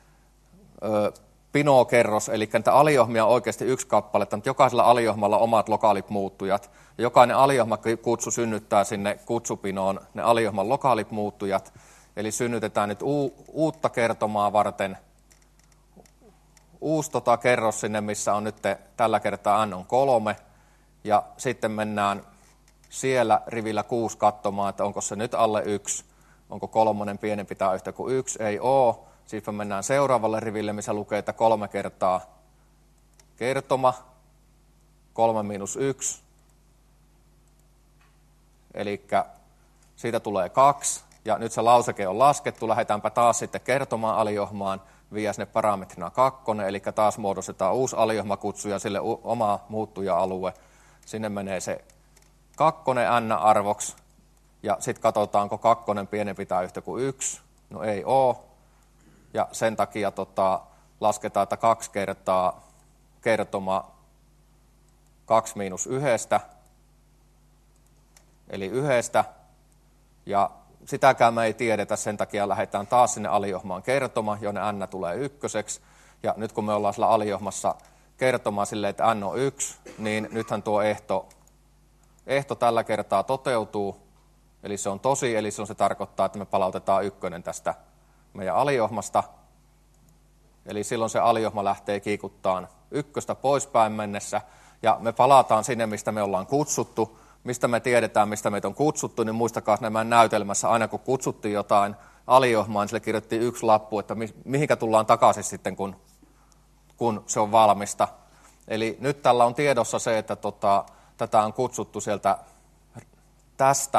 ö, pinokerros, eli niitä aliohmia on oikeasti yksi kappale, mutta jokaisella aliohmalla omat lokaalit muuttujat. Ja jokainen aliohmakutsu synnyttää sinne kutsupinoon ne aliohman lokaalit muuttujat, eli synnytetään nyt u- uutta kertomaa varten uusi tota kerros sinne, missä on nyt tällä kertaa n on kolme, ja sitten mennään siellä rivillä kuusi katsomaan, että onko se nyt alle yksi, onko kolmonen pienempi tai yhtä kuin yksi, ei ole. Sitten mennään seuraavalle riville, missä lukee, että kolme kertaa kertoma, kolme miinus yksi, eli siitä tulee kaksi, ja nyt se lauseke on laskettu, lähdetäänpä taas sitten kertomaan aliohmaan, vie sinne parametrina kakkonen, eli taas muodostetaan uusi aliohmakutsu ja sille oma muuttuja-alue. Sinne menee se kakkonen n-arvoksi, ja sitten katsotaan, onko kakkonen pienempi tai yhtä kuin yksi, no ei ole. Ja sen takia tota, lasketaan, että kaksi kertaa kertoma kaksi miinus yhdestä, eli yhdestä, ja sitäkään me ei tiedetä, sen takia lähdetään taas sinne aliohmaan kertoma, jonne n tulee ykköseksi, ja nyt kun me ollaan sillä aliohmassa kertoma silleen, että n on yksi, niin nythän tuo ehto, ehto tällä kertaa toteutuu, eli se on tosi, eli se, se tarkoittaa, että me palautetaan ykkönen tästä meidän aliohmasta, eli silloin se aliohma lähtee kiikuttaan ykköstä poispäin mennessä, ja me palataan sinne, mistä me ollaan kutsuttu, mistä me tiedetään, mistä meitä on kutsuttu, niin muistakaa nämä näytelmässä, aina kun kutsuttiin jotain aliohmaan, niin sille kirjoittiin yksi lappu, että mihinkä tullaan takaisin sitten, kun, kun se on valmista. Eli nyt tällä on tiedossa se, että tota, tätä on kutsuttu sieltä tästä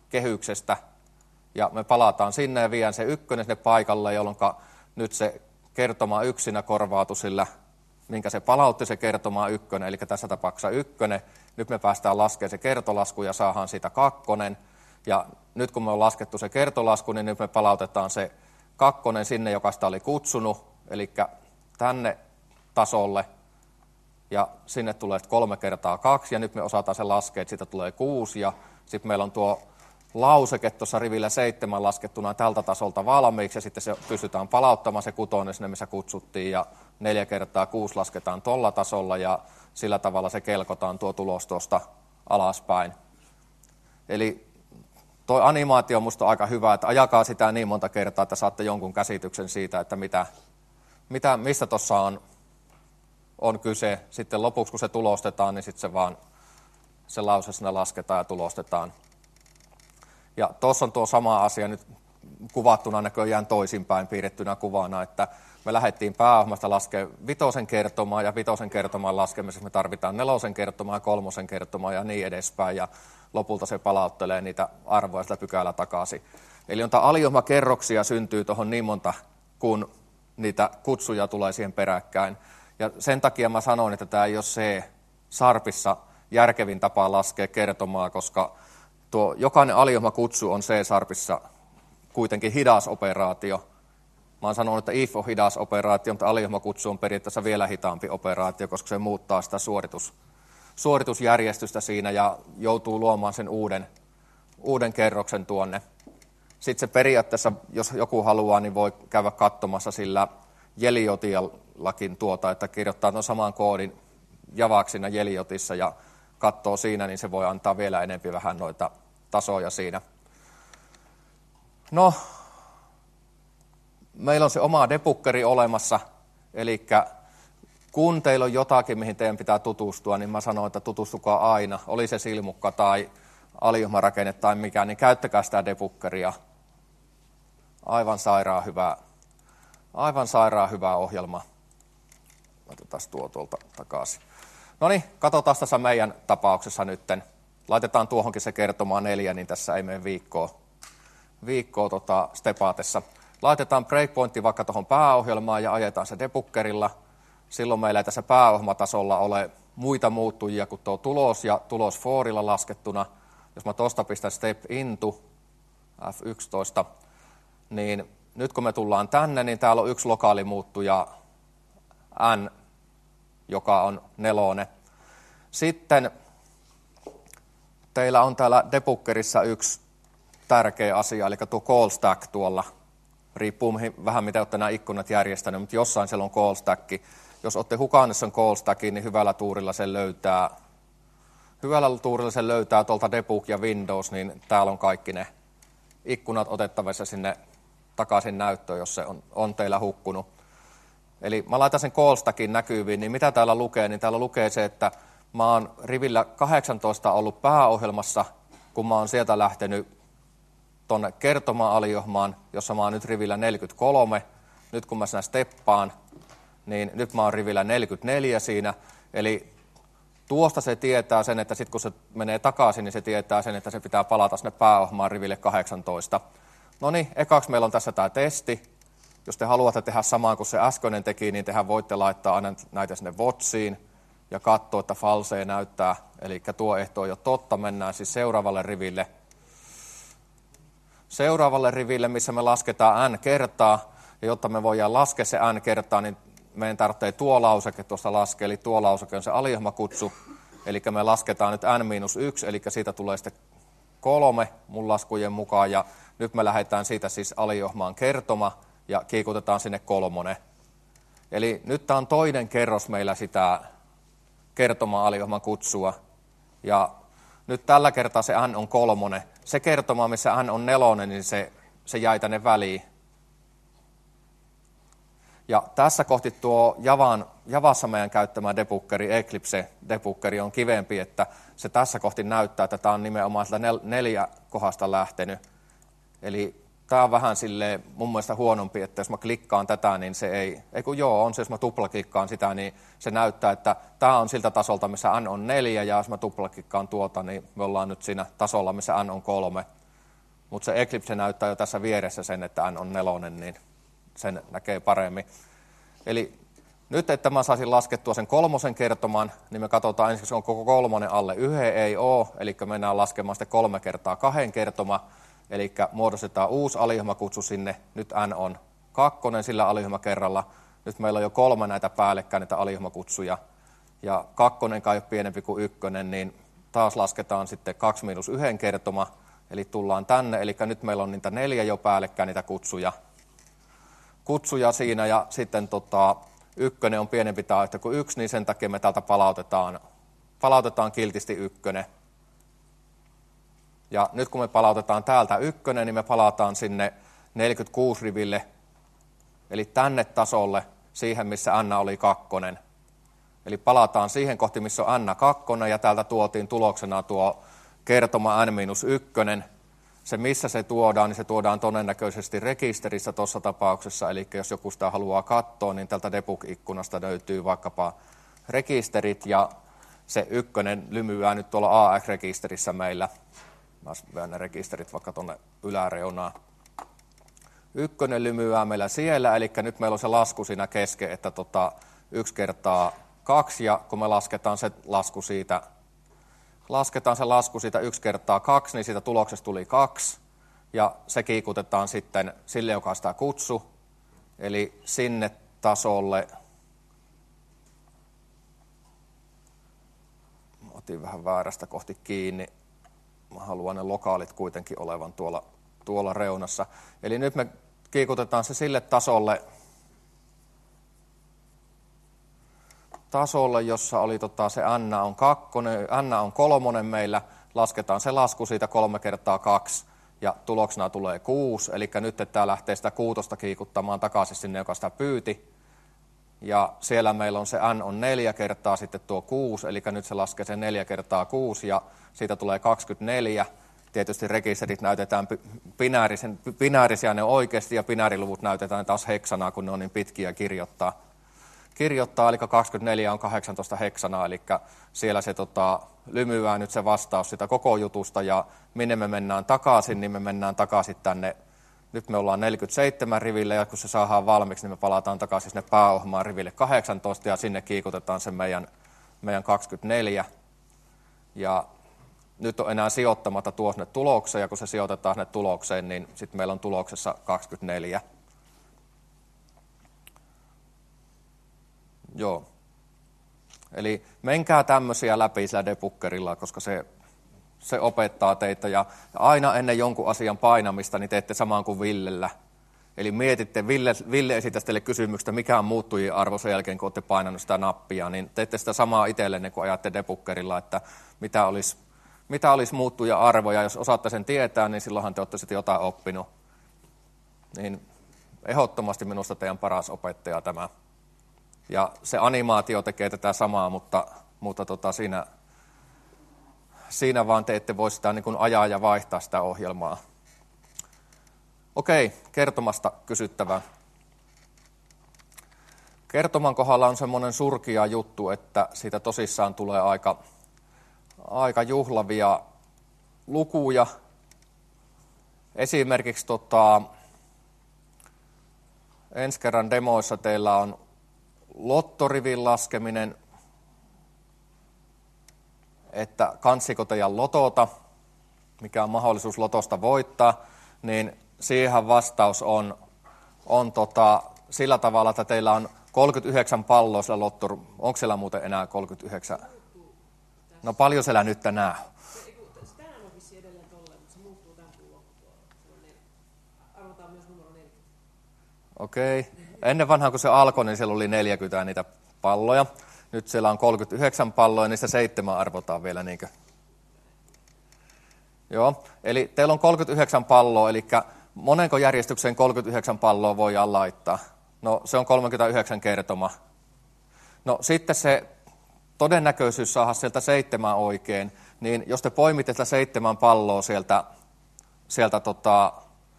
kehyksestä, ja me palataan sinne ja viedään se ykkönen sinne paikalle, jolloin nyt se kertoma yksinä korvautui sillä, minkä se palautti se kertoma ykkönen, eli tässä tapauksessa ykkönen. Nyt me päästään laskemaan se kertolasku ja saadaan siitä kakkonen. Ja nyt kun me on laskettu se kertolasku, niin nyt me palautetaan se kakkonen sinne, joka sitä oli kutsunut, eli tänne tasolle. Ja sinne tulee kolme kertaa kaksi, ja nyt me osataan se laskea, että siitä tulee kuusi. Ja sitten meillä on tuo lauseke tuossa rivillä seitsemän laskettuna tältä tasolta valmiiksi, ja sitten se pystytään palauttamaan se kutonen sinne, missä kutsuttiin, ja neljä kertaa kuusi lasketaan tuolla tasolla, ja sillä tavalla se kelkotaan tuo tulos tuosta alaspäin. Eli tuo animaatio on musta aika hyvä, että ajakaa sitä niin monta kertaa, että saatte jonkun käsityksen siitä, että mitä, mitä, mistä tuossa on, on kyse. Sitten lopuksi, kun se tulostetaan, niin sitten se vaan se lause siinä lasketaan ja tulostetaan. Ja tuossa on tuo sama asia nyt kuvattuna näköjään toisinpäin piirrettynä kuvana, että me lähdettiin pääohjelmasta laskemaan vitosen kertomaa, ja vitosen kertomaan laskemisessa me tarvitaan nelosen kertomaa, kolmosen kertomaa ja niin edespäin, ja lopulta se palauttelee niitä arvoja sitä pykälä takaisin. Eli on aliohmakerroksia syntyy tuohon niin monta, kun niitä kutsuja tulee siihen peräkkäin. Ja sen takia mä sanoin, että tämä ei ole C-sarpissa järkevin tapa laskea kertomaa, koska tuo jokainen aliohmakutsu on C-sarpissa kuitenkin hidas operaatio. Mä oon sanonut, että if on hidas operaatio, mutta aliohmakutsu on periaatteessa vielä hitaampi operaatio, koska se muuttaa sitä suoritus, suoritusjärjestystä siinä ja joutuu luomaan sen uuden, uuden kerroksen tuonne. Sitten se periaatteessa, jos joku haluaa, niin voi käydä katsomassa sillä Jeliotillakin tuota, että kirjoittaa tuon saman koodin javaksi siinä Jeliotissa ja katsoo siinä, niin se voi antaa vielä enemmän vähän noita tasoja siinä. No, meillä on se oma debuggeri olemassa, eli kun teillä on jotakin, mihin teidän pitää tutustua, niin mä sanon, että tutustukaa aina, oli se silmukka tai aliohmarakenne tai mikä, niin käyttäkää sitä debuggeria. Aivan sairaan hyvä, aivan sairaan hyvä ohjelma. Otetaan tuo tuolta takaisin. No niin, katsotaan tässä meidän tapauksessa nytten. Laitetaan tuohonkin se kertomaan neljä, niin tässä ei mene viikkoa, viikkoa tota stepaatessa. Laitetaan breakpointti vaikka tuohon pääohjelmaan ja ajetaan se debuggerilla. Silloin meillä ei tässä pääohjelmatasolla ole muita muuttujia kuin tuo tulos ja tulos forilla laskettuna. Jos mä tuosta pistän step into F yksitoista, niin nyt kun me tullaan tänne, niin täällä on yksi lokaali muuttuja n, joka on nelone. Sitten teillä on täällä debuggerissa yksi tärkeä asia, eli tuo call stack tuolla. Riippuu vähän, mitä olette nämä ikkunat järjestänyt, mutta jossain siellä on call stack. Jos olette hukannut sen call stackin, niin hyvällä tuurilla sen löytää. Hyvällä tuurilla sen löytää tuolta debug ja Windows, niin täällä on kaikki ne ikkunat otettavissa sinne takaisin näyttöön, jos se on, on teillä hukkunut. Eli mä laitan sen call stackin näkyviin, niin mitä täällä lukee? Niin täällä lukee se, että mä oon rivillä kahdeksantoista ollut pääohjelmassa, kun mä oon sieltä lähtenyt tuonne kertoma-aliohmaan, jossa mä oon nyt rivillä neljäkymmentäkolme. Nyt kun mä siinä steppaan, niin nyt mä oon rivillä neljäkymmentäneljä siinä. Eli tuosta se tietää sen, että sitten kun se menee takaisin, niin se tietää sen, että se pitää palata sinne pääohjelmaan riville kahdeksantoista. No niin, ekaksi meillä on tässä tämä testi. Jos te haluatte tehdä samaa kuin se äskeinen teki, niin tehän voitte laittaa aina näitä sinne wotsiin ja katsoa, että falsee näyttää. Eli tuo ehto on jo totta. Mennään siis seuraavalle riville. Seuraavalle riville, missä me lasketaan n kertaa. Ja jotta me voidaan laskea se n kertaa, niin meidän tarvitsee tuo lauseke tuosta laskea. Eli tuo lauseke on se aliohmakutsu. Eli me lasketaan nyt n miinus yksi, eli siitä tulee sitten kolme mun laskujen mukaan. Ja nyt me lähdetään siitä siis aliohmaan kertoma ja kiikutetaan sinne kolmonen. Eli nyt tämä on toinen kerros meillä sitä kertoma-aliohman kutsua. Ja nyt tällä kertaa se n on kolmonen. Se kertoma, missä n on nelonen, niin se, se jäi tänne väliin. Ja tässä kohti tuo Javan, Javassa meidän käyttämä debuggeri, Eclipse debuggeri on kivempi, että se tässä kohti näyttää, että tämä on nimenomaan nel, neljä kohdasta lähtenyt. Eli tämä on vähän silleen mun mielestä huonompi, että jos mä klikkaan tätä, niin se ei, ei kun joo, on se, jos mä tuplaklikkaan sitä, niin se näyttää, että tämä on siltä tasolta, missä n on neljä, ja jos mä tuplaklikkaan tuota, niin me ollaan nyt siinä tasolla, missä n on kolme. Mutta se Eclipse näyttää jo tässä vieressä sen, että n on nelonen, niin sen näkee paremmin. Eli nyt, että mä saisin laskettua sen kolmosen kertoman, niin me katsotaan ensin, on koko kolmonen alle yhden ei ole, eli mennään laskemaan sitten kolme kertaa kahden kertoma, eli muodostetaan uusi aliryhmäkutsu sinne, nyt n on kakkonen sillä aliryhmäkerralla, nyt meillä on jo kolme näitä päällekkäin näitä aliryhmäkutsuja, ja kakkonen kai pienempi kuin ykkönen, niin taas lasketaan sitten kaksi miinus yhden kertoma, eli tullaan tänne, eli nyt meillä on niitä neljä jo päällekkäin niitä kutsuja, kutsuja siinä, ja sitten tota, ykkönen on pienempi tai kuin yksi, niin sen takia me täältä palautetaan, palautetaan kiltisti ykkönen. Ja nyt kun me palautetaan täältä ykkönen, niin me palataan sinne neljäkymmentäkuusi riville, eli tänne tasolle, siihen missä n oli kakkonen. Eli palataan siihen kohti, missä on n kakkonen, ja täältä tuotiin tuloksena tuo kertoma n miinus ykkönen. Se, missä se tuodaan, niin se tuodaan todennäköisesti rekisterissä tuossa tapauksessa, eli jos joku sitä haluaa katsoa, niin tältä debug-ikkunasta löytyy vaikkapa rekisterit, ja se ykkönen lymyää nyt tuolla A X-rekisterissä meillä. Mä vedän ne rekisterit vaikka tuonne yläreunaan. Ykkönen lymyää meillä siellä, eli nyt meillä on se lasku siinä kesken, että tota, yksi kertaa kaksi, ja kun me lasketaan se lasku siitä, lasketaan se lasku siitä yksi kertaa kaksi, niin siitä tuloksesta tuli kaksi, ja se kiikutetaan sitten sille, joka sitä kutsu, eli sinne tasolle. Otin vähän väärästä kohti kiinni. Mä haluan ne lokaalit kuitenkin olevan tuolla, tuolla reunassa. Eli nyt me kiikutetaan se sille tasolle, tasolle, jossa oli tota, se n on kakkonen, n on kolmonen meillä, lasketaan se lasku siitä kolme kertaa kaksi, ja tuloksena tulee kuusi, eli nyt tämä lähtee sitä kuutosta kiikuttamaan takaisin sinne, joka sitä pyyti, ja siellä meillä on se n on neljä kertaa sitten tuo kuusi, eli nyt se laskee sen neljä kertaa kuusi, ja siitä tulee kaksikymmentäneljä, tietysti rekisterit näytetään binäärisen, binäärisiä ne oikeasti, ja binääriluvut näytetään taas heksanaa, kun ne on niin pitkiä kirjoittaa. kirjoittaa, eli kaksikymmentäneljä on kahdeksantoista heksanaa, eli siellä se tota, lymyää nyt se vastaus sitä koko jutusta, ja minne me mennään takaisin, niin me mennään takaisin tänne, nyt me ollaan neljäkymmentäseitsemän riville, ja kun se saadaan valmiiksi, niin me palataan takaisin sinne pääohjelmaan riville kahdeksantoista, ja sinne kiikutetaan se meidän, meidän kaksikymmentäneljä, ja nyt on enää sijoittamatta tuo sinne tulokseen, ja kun se sijoitetaan sinne tulokseen, niin sitten meillä on tuloksessa kaksikymmentäneljä. Joo. Eli menkää tämmöisiä läpi sillä debuggerilla, koska se, se opettaa teitä. Ja aina ennen jonkun asian painamista, niin teette samaan kuin Villellä. Eli mietitte, Ville, Ville esittäisi teille kysymyksestä, mikä on muuttujien arvo sen jälkeen, kun olette painanut sitä nappia, niin teette sitä samaa itsellenne, kun ajatte debuggerilla, että mitä olisi, mitä olisi muuttuja arvo, ja jos osaatte sen tietää, niin silloinhan te olette sitten jotain oppinut. Niin ehdottomasti minusta teidän paras opettaja tämä. Ja se animaatio tekee tätä samaa, mutta, mutta tota siinä, siinä vaan te ette voi sitä niin kuin ajaa ja vaihtaa sitä ohjelmaa. Okei, kertomasta kysyttävää. Kertoman kohdalla on semmoinen surkia juttu, että siitä tosissaan tulee aika, aika juhlavia lukuja. Esimerkiksi tota, ensi kerran demoissa teillä on lottorivin laskeminen, että kansiko teidän lotota, mikä on mahdollisuus lotosta voittaa, niin siihen vastaus on, on tota, sillä tavalla, että teillä on kolmekymmentäyhdeksän palloa sillä lottor... Onko siellä muuten enää kolmekymmentäyhdeksän? No paljon siellä nyt tänään? Tänään on vissiin edelleen tolleen, mutta se muuttuu tämän kuun loppupuolella. Arvotaan myös numero neljäkymmentä. Okei. Ennen vanhaan kun se alkoi, niin siellä oli neljäkymmentä niitä palloja. Nyt siellä on kolmekymmentäyhdeksän palloa, ja niistä seitsemän arvotaan vielä. Niinkö? Joo, eli teillä on kolmekymmentäyhdeksän palloa, eli monenko järjestykseen kolmekymmentäyhdeksän palloa voidaan laittaa? No se on kolmekymmentäyhdeksän kertoma. No sitten se todennäköisyys saada sieltä seitsemän oikein, niin jos te poimitte sitä seitsemän palloa sieltä, sieltä tota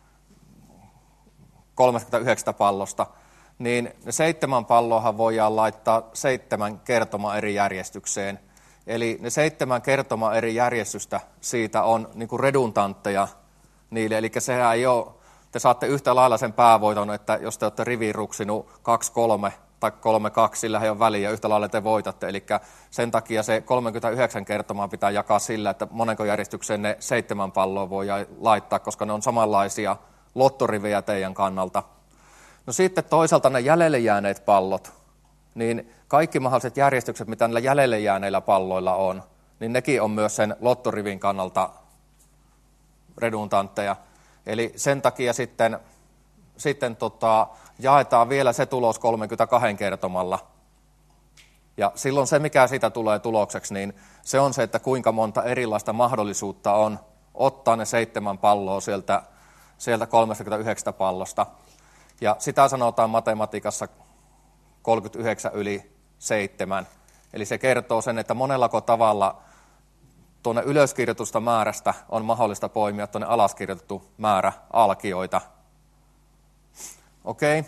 kolmekymmentäyhdeksän pallosta, niin ne seitsemän palloahan voidaan laittaa seitsemän kertoma eri järjestykseen. Eli ne seitsemän kertoma eri järjestystä siitä on niin kuin redundantteja niille, eli sehän ei ole, te saatte yhtä lailla sen päävoiton, että jos te olette riviin ruksinut kaksi kolme tai kolme kaksi, sillä ei ole väliä, yhtä lailla te voitatte. Eli sen takia se kolmekymmentäyhdeksän kertomaa pitää jakaa sillä, että monenko järjestykseen ne seitsemän palloa voi laittaa, koska ne on samanlaisia lottorivejä teidän kannalta. No sitten toisaalta ne jäljelle jääneet pallot, niin kaikki mahdolliset järjestykset, mitä näillä jäljelle jääneillä palloilla on, niin nekin on myös sen lottorivin kannalta redundantteja. Eli sen takia sitten, sitten tota, jaetaan vielä se tulos kolmekymmentäkaksi kertomalla. Ja silloin se, mikä siitä tulee tulokseksi, niin se on se, että kuinka monta erilaista mahdollisuutta on ottaa ne seitsemän palloa sieltä, sieltä kolmekymmentäyhdeksän pallosta. Ja sitä sanotaan matematiikassa kolmekymmentäyhdeksän yli seitsemän. Eli se kertoo sen, että monellako tavalla tuonne ylöskirjoitusta määrästä on mahdollista poimia tuonne alaskirjoitettu määrä alkioita. Okei.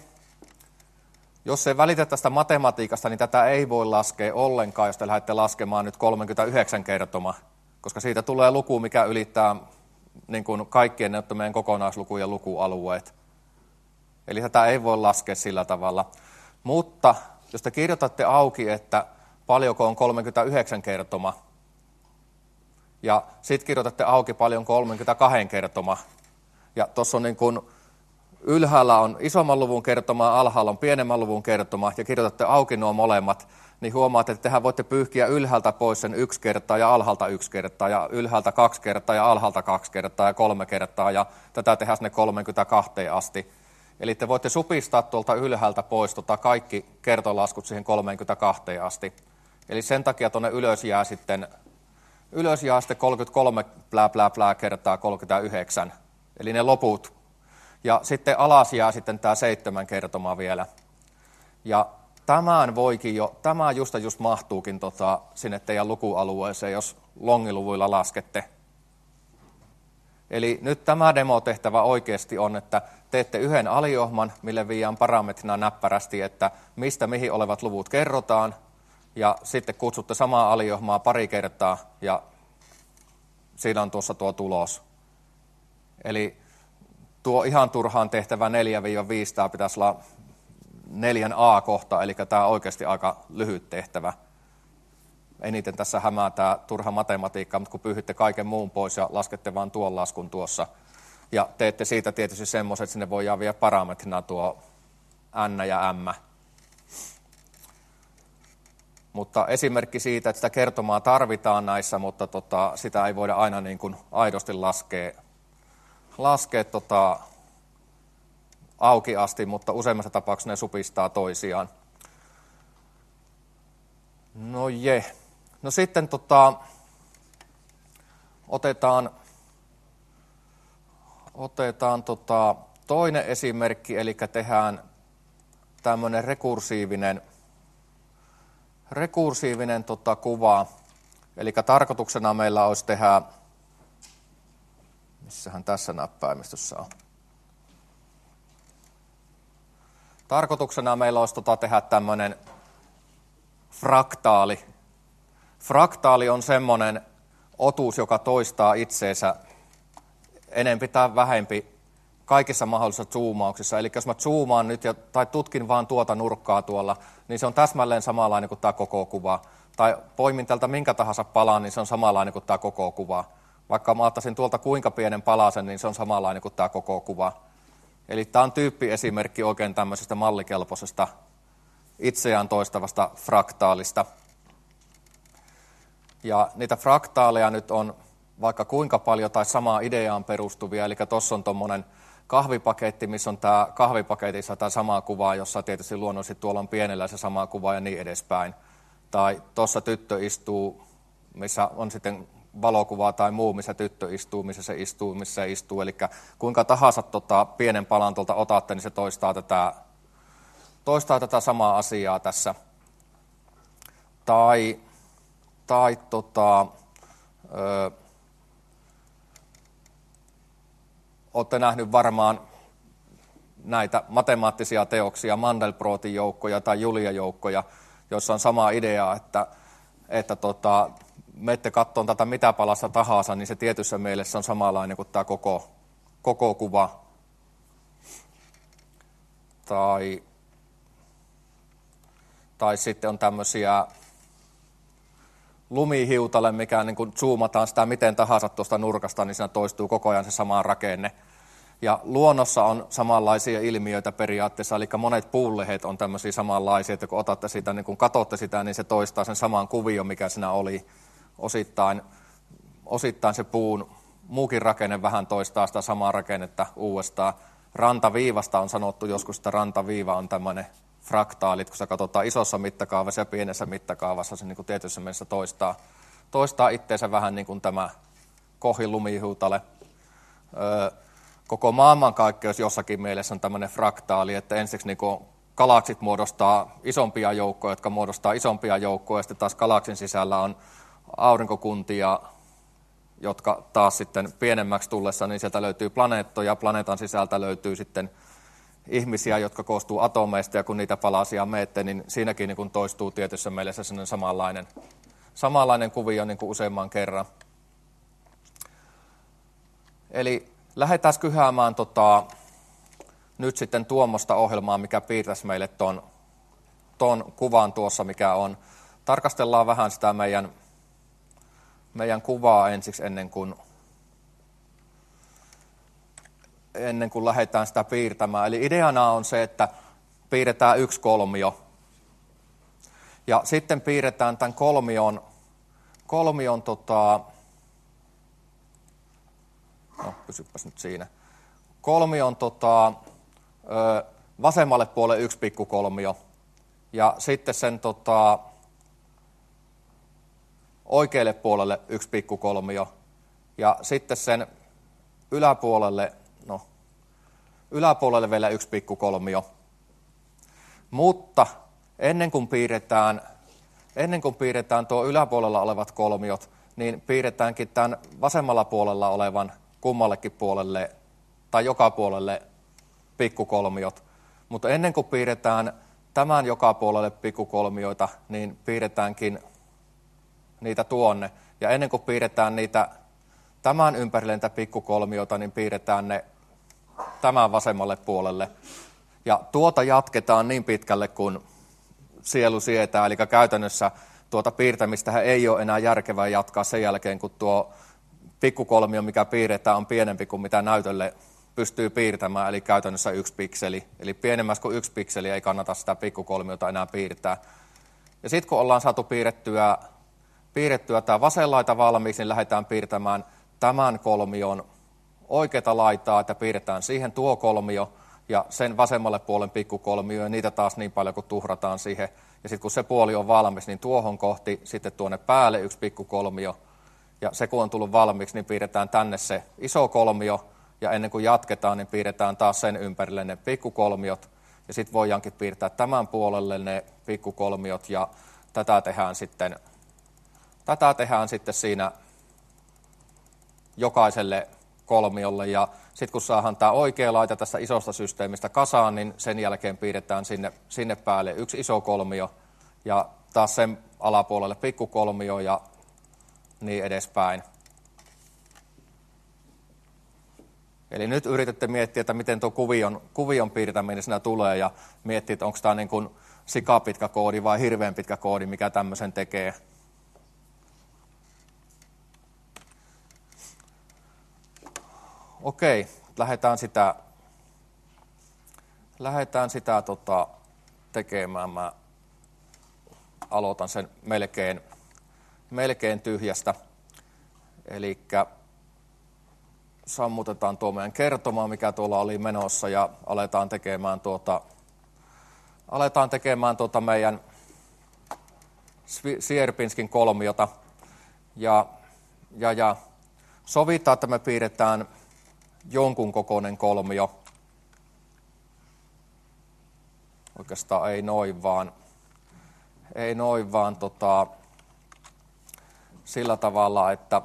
Jos ei välitä tästä matematiikasta, niin tätä ei voi laskea ollenkaan, jos te lähdette laskemaan nyt kolmekymmentäyhdeksän kertoma, koska siitä tulee luku, mikä ylittää niin kuin kaikkien näyttämien kokonaislukujen lukualueet. Eli tätä ei voi laskea sillä tavalla. Mutta jos te kirjoitatte auki, että paljonko on kolmekymmentäyhdeksän kertoma, ja sitten kirjoitatte auki paljon kolmekymmentäkaksi kertoma, ja tuossa on niin kuin ylhäällä on isomman luvun kertoma, alhaalla on pienemmän luvun kertoma, ja kirjoitatte auki nuo molemmat, niin huomaatte, että tehän voitte pyyhkiä ylhäältä pois sen yksi kertaa ja alhaalta yksi kertaa, ja ylhäältä kaksi kertaa ja alhaalta kaksi kertaa ja kolme kertaa, ja tätä tehdään sinne kolmekymmentäkaksi asti. Eli te voitte supistaa tuolta ylhäältä pois tota kaikki kertolaskut siihen kolmekymmentäkaksi asti. Eli sen takia tuonne ylös jää sitten, ylös jää sitten kolmekymmentäkolme plää plää plää kertaa kolmekymmentäyhdeksän. Eli ne loput. Ja sitten alas jää sitten tämä seitsemän kertomaa vielä. Ja tämän voikin jo, tämä just just mahtuukin tota, sinne teidän lukualueeseen, jos longiluvuilla laskette. Eli nyt tämä demotehtävä oikeasti on, että teette yhden aliohman, mille viiään parametrina näppärästi, että mistä mihin olevat luvut kerrotaan, ja sitten kutsutte samaa aliohmaa pari kertaa, ja siinä on tuossa tuo tulos. Eli tuo ihan turhaan tehtävä neljä viisi, tämä pitäisi olla neljän A-kohta, eli tämä on oikeasti aika lyhyt tehtävä. Eniten tässä hämää tämä turha matematiikka, mutta kun pyyhitte kaiken muun pois ja laskette vain tuon laskun tuossa, ja teette siitä tietysti semmoisen, että sinne voidaan vielä parametrina tuo n ja m. Mutta esimerkki siitä, että sitä kertomaa tarvitaan näissä, mutta tota, sitä ei voida aina niin kuin aidosti laskea, laskea tota, auki asti, mutta useimmissa tapauksissa ne supistaa toisiaan. No je. No sitten tota, otetaan, otetaan tota toinen esimerkki, eli tehdään tämmöinen rekursiivinen, rekursiivinen tota kuva. Eli tarkoituksena meillä olisi tehdä, missähän tässä näppäimistössä on. Tarkoituksena meillä olisi tota tehdä tämmöinen fraktaali. Fraktaali on semmoinen otus, joka toistaa itseensä enempi tai vähempi kaikissa mahdollisissa zoomauksissa. Eli jos mä zoomaan nyt ja, tai tutkin vaan tuota nurkkaa tuolla, niin se on täsmälleen samanlainen kuin tämä koko kuva. Tai poimin tältä minkä tahansa palan, niin se on samanlainen kuin tämä koko kuva. Vaikka mä ottaisin tuolta kuinka pienen palasen, niin se on samanlainen kuin tämä koko kuva. Eli tämä on tyyppiesimerkki oikein tämmöisestä mallikelpoisesta itseään toistavasta fraktaalista. Ja niitä fraktaaleja nyt on vaikka kuinka paljon tai samaan ideaan perustuvia. Eli tuossa on tuommoinen kahvipaketti, missä on tämä kahvipaketissa tämä sama kuva, jossa tietysti luonnollisesti tuolla on pienellä se sama kuva ja niin edespäin. Tai tuossa tyttö istuu, missä on sitten valokuva tai muu, missä tyttö istuu, missä se istuu, missä se istuu. Eli kuinka tahansa tota pienen palan tuolta otatte, niin se toistaa tätä, toistaa tätä samaa asiaa tässä. Tai, tai tota, ö, olette nähnyt varmaan näitä matemaattisia teoksia, Mandelbrotin joukkoja tai Julia-joukkoja, joissa on sama idea, että, että tota, menette katsomaan tätä mitä palassa tahansa, niin se tietyssä mielessä on samanlainen kuin tämä koko, koko kuva. Tai Tai sitten on tämmöisiä lumihiutale, mikä niin kun zoomataan sitä miten tahansa tuosta nurkasta, niin siinä toistuu koko ajan se sama rakenne. Ja luonnossa on samanlaisia ilmiöitä periaatteessa, eli monet puulehet on tämmöisiä samanlaisia, että kun otatte sitä, niin kun katsotte sitä, niin se toistaa sen saman kuvion, mikä siinä oli. Osittain, osittain se puun muukin rakenne vähän toistaa sitä samaa rakennetta uudestaan. Rantaviivasta on sanottu joskus, että rantaviiva on tämmöinen fraktaali, kun se katsotaan isossa mittakaavassa ja pienessä mittakaavassa, se niin kuin tietyssä mielessä toistaa, toistaa itseensä vähän niin kuin tämä kohilumihiutale. Öö, koko maailmankaikkeus jossakin mielessä on tämmöinen fraktaali, että ensiksi niin kuin galaksit muodostaa isompia joukkoja, jotka muodostaa isompia joukkoja, ja sitten taas galaksin sisällä on aurinkokuntia, jotka taas sitten pienemmäksi tullessa, niin sieltä löytyy planeettoja, planeetan sisältä löytyy sitten ihmisiä, jotka koostuu atomeista, ja kun niitä palasia meette, niin siinäkin niin kun toistuu tietyssä mielessä sellainen samanlainen, samanlainen kuvio niin kuin useamman kerran. Eli lähdetään kyhäämään tota, nyt sitten tuommoista ohjelmaa, mikä piirtäisi meille ton, ton kuvan tuossa, mikä on. Tarkastellaan vähän sitä meidän, meidän kuvaa ensiksi ennen kuin ennen kuin lähdetään sitä piirtämään. Eli ideana on se, että piirretään yksi kolmio. Ja sitten piirretään tämän kolmion, kolmion tota, no pysypäs nyt siinä, kolmion tota, ö, vasemmalle puolelle yksi pikkukolmio. Ja sitten sen tota, oikealle puolelle yksi pikkukolmio. Ja sitten sen yläpuolelle No, yläpuolelle vielä yksi pikkukolmio. Mutta ennen kuin piirretään, ennen kuin piirretään tuo yläpuolella olevat kolmiot, niin piirretäänkin tämän vasemmalla puolella olevan kummallekin puolelle tai joka puolelle pikkukolmiot. Mutta ennen kuin piirretään tämän joka puolelle pikkukolmioita, niin piirretäänkin niitä tuonne. Ja ennen kuin piirretään niitä tämän ympärille niitä pikkukolmioita, niin piirretään ne tämän vasemmalle puolelle. Ja tuota jatketaan niin pitkälle, kun sielu sietää. Eli käytännössä tuota piirtämistä ei ole enää järkevää jatkaa sen jälkeen, kun tuo pikkukolmio, mikä piirretään, on pienempi kuin mitä näytölle pystyy piirtämään, eli käytännössä yksi pikseli. Eli pienemmässä kuin yksi pikseli ei kannata sitä pikkukolmiota enää piirtää. Ja sitten kun ollaan saatu piirrettyä, piirrettyä tämä vasen laita valmiiksi, niin lähdetään piirtämään tämän kolmion oikeata laitaa, että piirretään siihen tuo kolmio ja sen vasemmalle puolen pikkukolmio, ja niitä taas niin paljon, kun tuhrataan siihen. Ja sitten kun se puoli on valmis, niin tuohon kohti sitten tuonne päälle yksi pikkukolmio. Ja se kun on tullut valmiiksi, niin piirretään tänne se iso kolmio, ja ennen kuin jatketaan, niin piirretään taas sen ympärille ne pikkukolmiot. Ja sitten voidaankin piirtää tämän puolelle ne pikkukolmiot, ja tätä tehdään sitten, tätä tehdään sitten siinä jokaiselle kolmiolle, ja sitten kun saadaan tämä oikea laita tästä isosta systeemistä kasaan, niin sen jälkeen piirretään sinne, sinne päälle yksi iso kolmio, ja taas sen alapuolelle pikkukolmio, ja niin edespäin. Eli nyt yritätte miettiä, että miten tuo kuvion, kuvion piirtäminen siinä tulee, ja miettiä, että onko tämä niin kuin sikapitkä koodi vai hirveän pitkä koodi, mikä tämmöisen tekee. Okei, lähdetään sitä, lähdetään sitä tota, tekemään. Mä aloitan sen melkein, melkein tyhjästä. Eli sammutetaan tuo meidän kertoma, mikä tuolla oli menossa, ja aletaan tekemään tuota, aletaan tekemään tuota meidän Sierpinskin kolmiota. Ja, ja, ja sovitaan, että me piirretään jonkun kokoinen kolmio. Oikeastaan ei noin vaan, ei noin vaan tota, sillä tavalla, että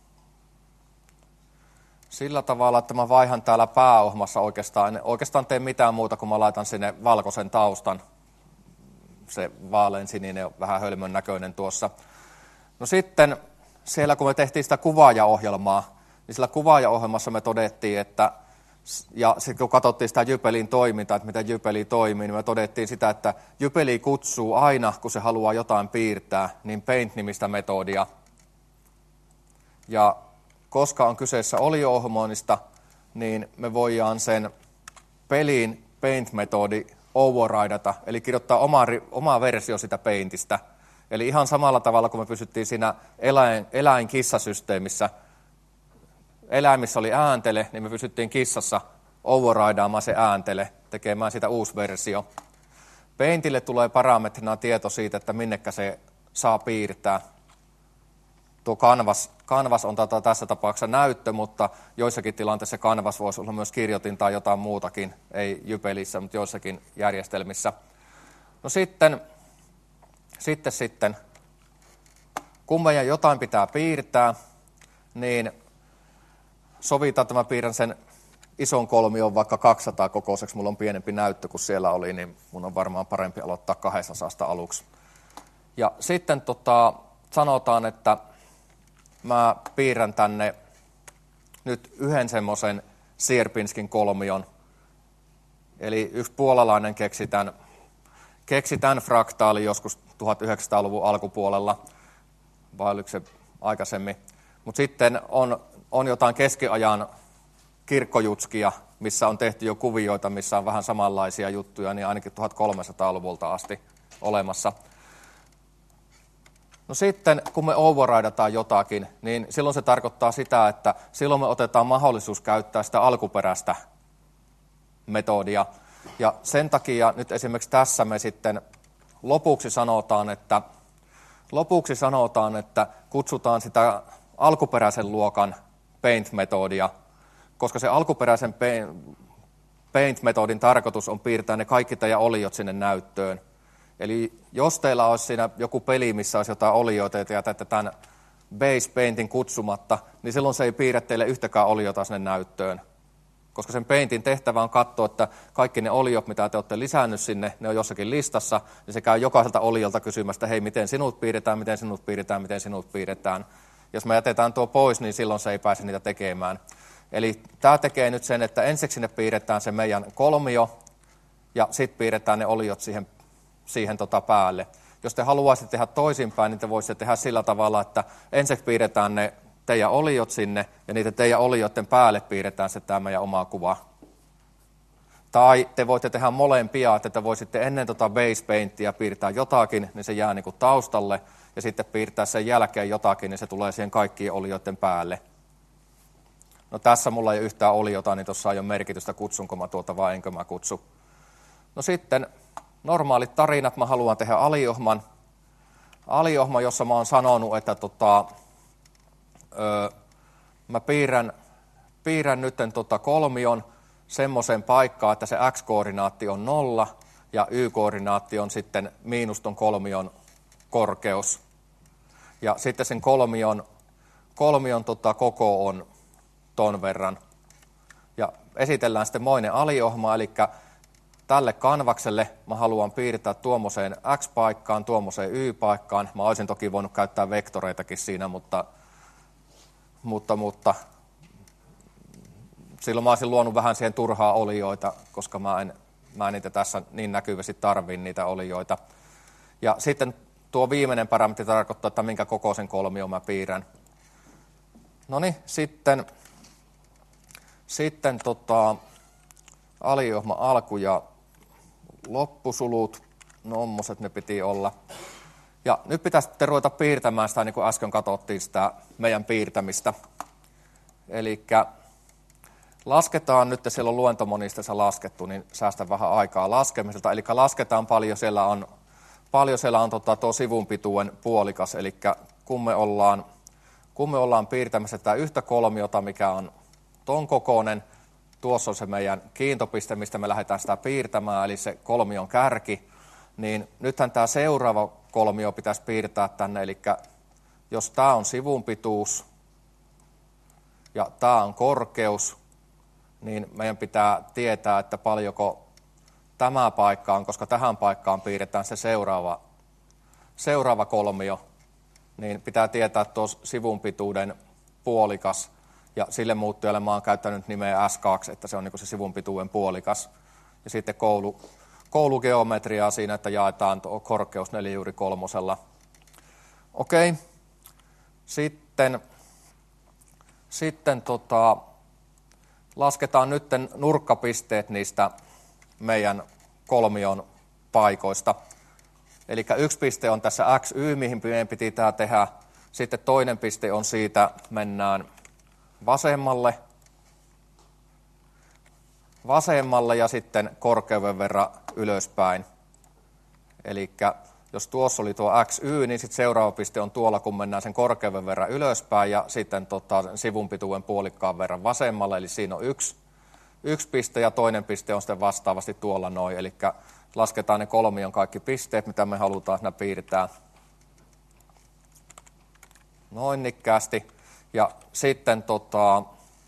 sillä tavalla, että mä vaihan täällä pääohmassa oikeastaan, en oikeastaan tee mitään muuta, kun mä laitan sinne valkoisen taustan. Se vaalean sininen on vähän hölmön näköinen tuossa. No sitten siellä, kun me tehtiin sitä kuvaajaohjelmaa, niin sillä kuvaajaohjelmassa me todettiin, että Ja sitten kun katsottiin sitä Jypelin toimintaa, että miten Jypeli toimii, niin me todettiin sitä, että Jypeli kutsuu aina, kun se haluaa jotain piirtää, niin Paint-nimistä metodia. Ja koska on kyseessä olio-ohjelmoinnista, niin me voidaan sen pelin Paint-metodi overridata, eli kirjoittaa oma, oma versio sitä Paintista. Eli ihan samalla tavalla, kun me pysyttiin siinä eläin, eläin-kissasysteemissä, eläimissä oli ääntele, niin me pysyttiin kissassa overridaamaan se ääntele, tekemään sitä uusi versio. Paintille tulee parametrina tieto siitä, että minnekä se saa piirtää. Tuo Canvas, Canvas on tätä, tässä tapauksessa näyttö, mutta joissakin tilanteissa Canvas voisi olla myös kirjoitin tai jotain muutakin, ei Jypelissä, mutta joissakin järjestelmissä. No sitten, sitten, sitten kun meidän jotain pitää piirtää, niin sovitaan, että mä piirrän sen ison kolmion vaikka kaksisataa kokoiseksi, mulla on pienempi näyttö kuin siellä oli, niin mun on varmaan parempi aloittaa kahdestasadasta aluksi. Ja sitten tota, sanotaan, että mä piirrän tänne nyt yhden semmoisen Sierpinskin kolmion. Eli yksi puolalainen keksi tämän, keksi tämän fraktaali joskus tuhatyhdeksänsataaluvun alkupuolella, vai oliko se aikaisemmin. Mutta sitten on, on jotain keskiajan kirkkojutskia, missä on tehty jo kuvioita, missä on vähän samanlaisia juttuja, niin ainakin tuhatkolmesataaluvulta asti olemassa. No sitten, kun me overridataan jotakin, niin silloin se tarkoittaa sitä, että silloin me otetaan mahdollisuus käyttää sitä alkuperäistä metodia. Ja sen takia nyt esimerkiksi tässä me sitten lopuksi sanotaan, että, lopuksi sanotaan, että kutsutaan sitä alkuperäisen luokan Paint-metodia, koska se alkuperäisen Paint-metodin tarkoitus on piirtää ne kaikki teidän oliot sinne näyttöön. Eli jos teillä olisi siinä joku peli, missä olisi jotain olioita ja te jätätte tämän base paintin kutsumatta, niin silloin se ei piirrä teille yhtäkään oliota sinne näyttöön. Koska sen paintin tehtävä on katsoa, että kaikki ne oliot, mitä te olette lisännyt sinne, ne on jossakin listassa, niin se käy jokaiselta oliolta kysymästä, hei, miten sinut piirretään, miten sinut piirretään, miten sinut piirretään. Jos me jätetään tuo pois, niin silloin se ei pääse niitä tekemään. Eli tämä tekee nyt sen, että ensiksi sinne piirretään se meidän kolmio, ja sitten piirretään ne oliot siihen siihen tota päälle. Jos te haluaisitte tehdä toisinpäin, niin te voisitte tehdä sillä tavalla, että ensiksi piirretään ne teidän oliot sinne, ja niitä teidän olioiden päälle piirretään se tämä meidän oma kuva. Tai te voitte tehdä molempia, että te voisitte ennen tota base paintia piirtää jotakin, niin se jää niin kuin taustalle, ja sitten piirtää sen jälkeen jotakin, niin se tulee siihen kaikkien olioiden päälle. No tässä mulla ei ole yhtään oliota, niin tuossa ei ole merkitystä, kutsunko mä tuota vai enkö mä kutsu. No sitten normaalit tarinat, mä haluan tehdä aliohman, aliohman jossa mä oon sanonut, että tota, öö, mä piirrän, piirrän nyt tota kolmion semmoiseen paikkaan, että se x-koordinaatti on nolla ja y-koordinaatti on sitten miinus ton kolmion korkeus. Ja sitten sen kolmion, kolmion tota koko on ton verran. Ja esitellään sitten moinen aliohma, eli tälle kanvakselle mä haluan piirtää tuommoiseen x-paikkaan, tuommoiseen y-paikkaan. Mä olisin toki voinut käyttää vektoreitakin siinä, mutta, mutta, mutta silloin mä olisin luonut vähän siihen turhaa olioita, koska mä en, mä en niitä tässä niin näkyvästi tarvii niitä olioita. Ja sitten tuo viimeinen parametri tarkoittaa, että minkä kokoisen kolmion mä piirrän. No niin, sitten, sitten tota, aliohma alku ja loppusulut, nommoset ne piti olla. Ja nyt pitäisi ruveta piirtämään sitä, niin kuin äsken katsottiin sitä meidän piirtämistä. Eli lasketaan nyt, siellä on luentomonistessa laskettu, niin säästä vähän aikaa laskemiselta. Eli lasketaan paljon, siellä on, paljon siellä on tota, tuo sivun pituuden puolikas. Eli kun me ollaan, kun me ollaan piirtämässä tätä yhtä kolmiota, mikä on ton kokoinen, tuossa on se meidän kiintopiste, mistä me lähdetään sitä piirtämään, eli se kolmion kärki, niin nythän tämä seuraava kolmio pitäisi piirtää tänne, eli jos tämä on sivun pituus ja tämä on korkeus, niin meidän pitää tietää, että paljonko tämä paikka on, koska tähän paikkaan piirretään se seuraava, seuraava kolmio, niin pitää tietää tuo sivun pituuden puolikas. Ja sille muuttujalle mä oon käyttänyt nimeä S kaksi, että se on niin kuin se sivun pituuden puolikas. Ja sitten koulu, koulugeometriaa siinä, että jaetaan tuo korkeus nelijuuri kolmosella. Okei. Sitten, sitten tota, lasketaan nyt nurkkapisteet niistä meidän kolmion paikoista. Eli yksi piste on tässä X Y, mihin meidän piti tämä tehdä. Sitten toinen piste on siitä, mennään vasemmalle, vasemmalle ja sitten korkeuden verran ylöspäin. Eli jos tuossa oli tuo X Y, niin sitten seuraava piste on tuolla, kun mennään sen korkeuden verran ylöspäin ja sitten tota, sivun pituuden puolikkaan verran vasemmalle. Eli siinä on yksi, yksi piste ja toinen piste on sitten vastaavasti tuolla noin. Eli lasketaan ne kolmion kaikki pisteet, mitä me halutaan siinä piirtää. Noin nikkäästi. Ja sitten, tota,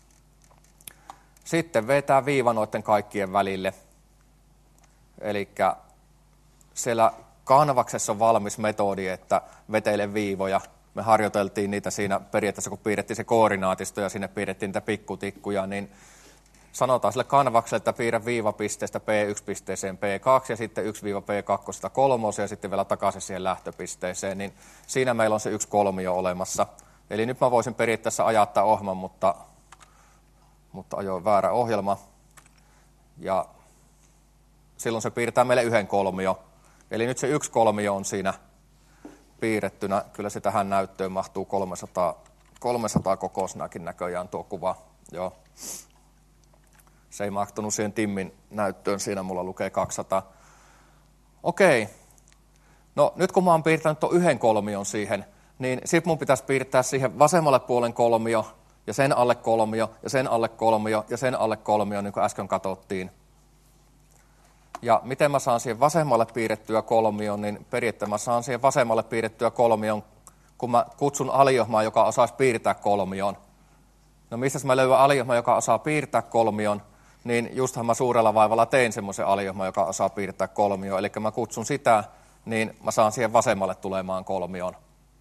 sitten vetää viiva noiden kaikkien välille. Eli siellä kanvaksessa on valmis metodi, että veteile viivoja. Me harjoiteltiin niitä siinä periaatteessa, kun piirrettiin se koordinaatisto ja sinne piirrettiin niitä pikkutikkuja, niin sanotaan sille kanvakselle, että piirrä viivapisteestä P yksi pisteeseen P kaksi ja sitten yksi P kaksi kolmosen ja sitten vielä takaisin siihen lähtöpisteeseen, niin siinä meillä on se yksi kolmio olemassa. Eli nyt mä voisin periaatteessa ajattaa ohjelman, mutta, mutta ajoin väärä ohjelma. Ja silloin se piirtää meille yhden kolmio. Eli nyt se yksi kolmio on siinä piirrettynä. Kyllä se tähän näyttöön mahtuu kolmesataa, kolmesataa kokoisnakin näköjään tuo kuva. Joo. Se ei mahtunut siihen Timmin näyttöön, siinä mulla lukee kaksisataa. Okei. No nyt kun mä oon piirtänyt tuon yhden kolmion siihen, niin sitten mun pitäisi piirtää siihen vasemmalle puolen kolmio, ja sen alle kolmio, ja sen alle kolmio, ja sen alle kolmio, niin kuin äsken katsottiin. Ja miten mä saan siihen vasemmalle piirrettyä kolmion, niin periaatteessa mä saan siihen vasemmalle piirrettyä kolmion, kun mä kutsun aliohmaa, joka osaisi piirtää kolmion. No mistä mä löydän aliohmaa, joka osaa piirtää kolmion, niin justhan mä suurella vaivalla tein semmoisen aliohman, joka osaa piirtää kolmioon. Eli mä kutsun sitä, niin mä saan siihen vasemmalle tulemaan kolmioon.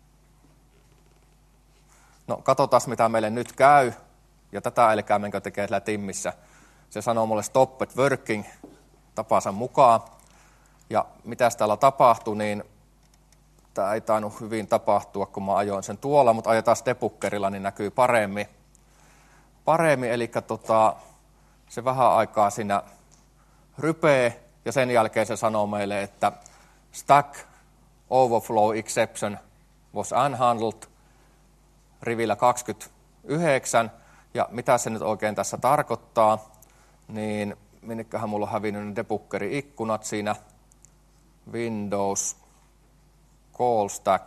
No katsotaan, mitä meille nyt käy. Ja tätä älkää menkö tekee sillä Timmissä. Se sanoo mulle stop at working tapansa mukaan. Ja mitäs täällä tapahtui, niin tämä ei tainnut hyvin tapahtua, kun mä ajoin sen tuolla, mutta ajetaan debuggerilla, niin näkyy paremmin. Paremmin, eli tota, se vähän aikaa siinä rypee, ja sen jälkeen se sanoo meille, että stack overflow exception was unhandled rivillä kaksikymmentäyhdeksän, ja mitä se nyt oikein tässä tarkoittaa, niin minneköhän mulla on hävinnyt ne debuggeri-ikkunat siinä, Windows, call stack,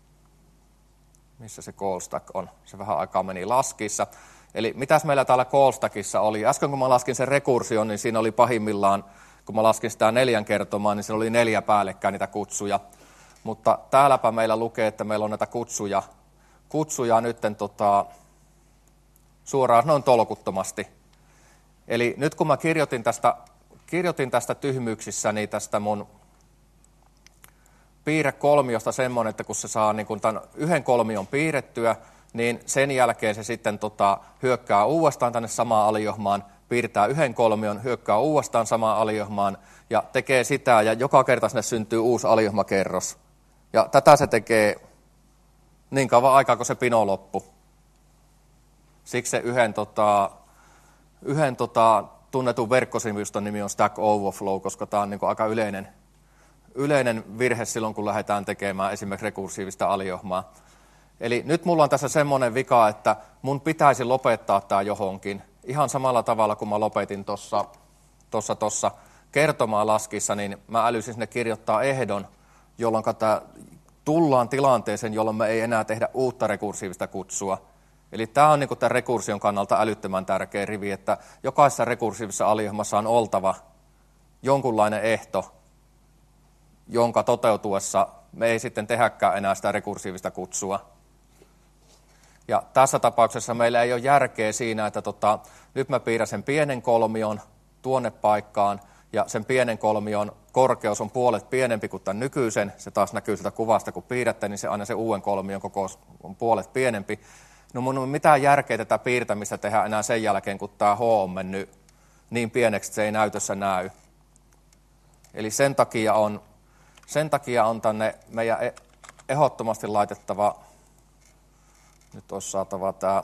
missä se call stack on, se vähän aikaa meni laskissa. Eli mitäs meillä täällä call stackissa oli? Äsken kun mä laskin sen rekursion, niin siinä oli pahimmillaan, kun mä laskin sitä neljän kertomaa, niin siinä oli neljä päällekkäin niitä kutsuja. Mutta täälläpä meillä lukee, että meillä on näitä kutsuja, kutsuja nytten tota, suoraan noin tolkuttomasti. Eli nyt kun mä kirjoitin tästä, kirjoitin tästä tyhmyyksissäni tästä mun piirrekolmiosta semmoinen, että kun se saa niin kun tämän yhden kolmion piirrettyä, niin sen jälkeen se sitten tota, hyökkää uudestaan tänne samaan aliohmaan, piirtää yhden kolmion, hyökkää uudestaan samaan aliohmaan ja tekee sitä, ja joka kerta sinne syntyy uusi aliohmakerros. Ja tätä se tekee niin kauan aikaa, kun se pino loppu. Siksi se yhden, tota, yhden tota, tunnetun verkkosivuston nimi on Stack Overflow, koska tämä on niin kuin aika yleinen, yleinen virhe silloin, kun lähdetään tekemään esimerkiksi rekursiivista aliohmaa. Eli nyt mulla on tässä semmoinen vika, että mun pitäisi lopettaa tämä johonkin. Ihan samalla tavalla, kun mä lopetin tuossa tossa, tossa kertomaa laskissa, niin mä älysin sinne kirjoittaa ehdon, jolloin tullaan tilanteeseen, jolloin me ei enää tehdä uutta rekursiivista kutsua. Eli tämä on niin kuin tämän rekursion kannalta älyttömän tärkeä rivi, että jokaisessa rekursiivisessa aliohmassa on oltava jonkunlainen ehto, jonka toteutuessa me ei sitten tehdäkään enää sitä rekursiivista kutsua. Ja tässä tapauksessa meillä ei ole järkeä siinä, että tota, nyt mä piirrän sen pienen kolmion tuonne paikkaan, ja sen pienen kolmion korkeus on puolet pienempi kuin tämän nykyisen. Se taas näkyy sitä kuvasta, kun piirrätte, niin se aina se uuden kolmion kokous on puolet pienempi. no mun on mitään järkeä tätä piirtämistä tehdä enää sen jälkeen, kun tämä H on mennyt niin pieneksi, että se ei näytössä näy. Eli sen takia on, sen takia on tänne meidän ehdottomasti laitettava, nyt olisi saatava tämä,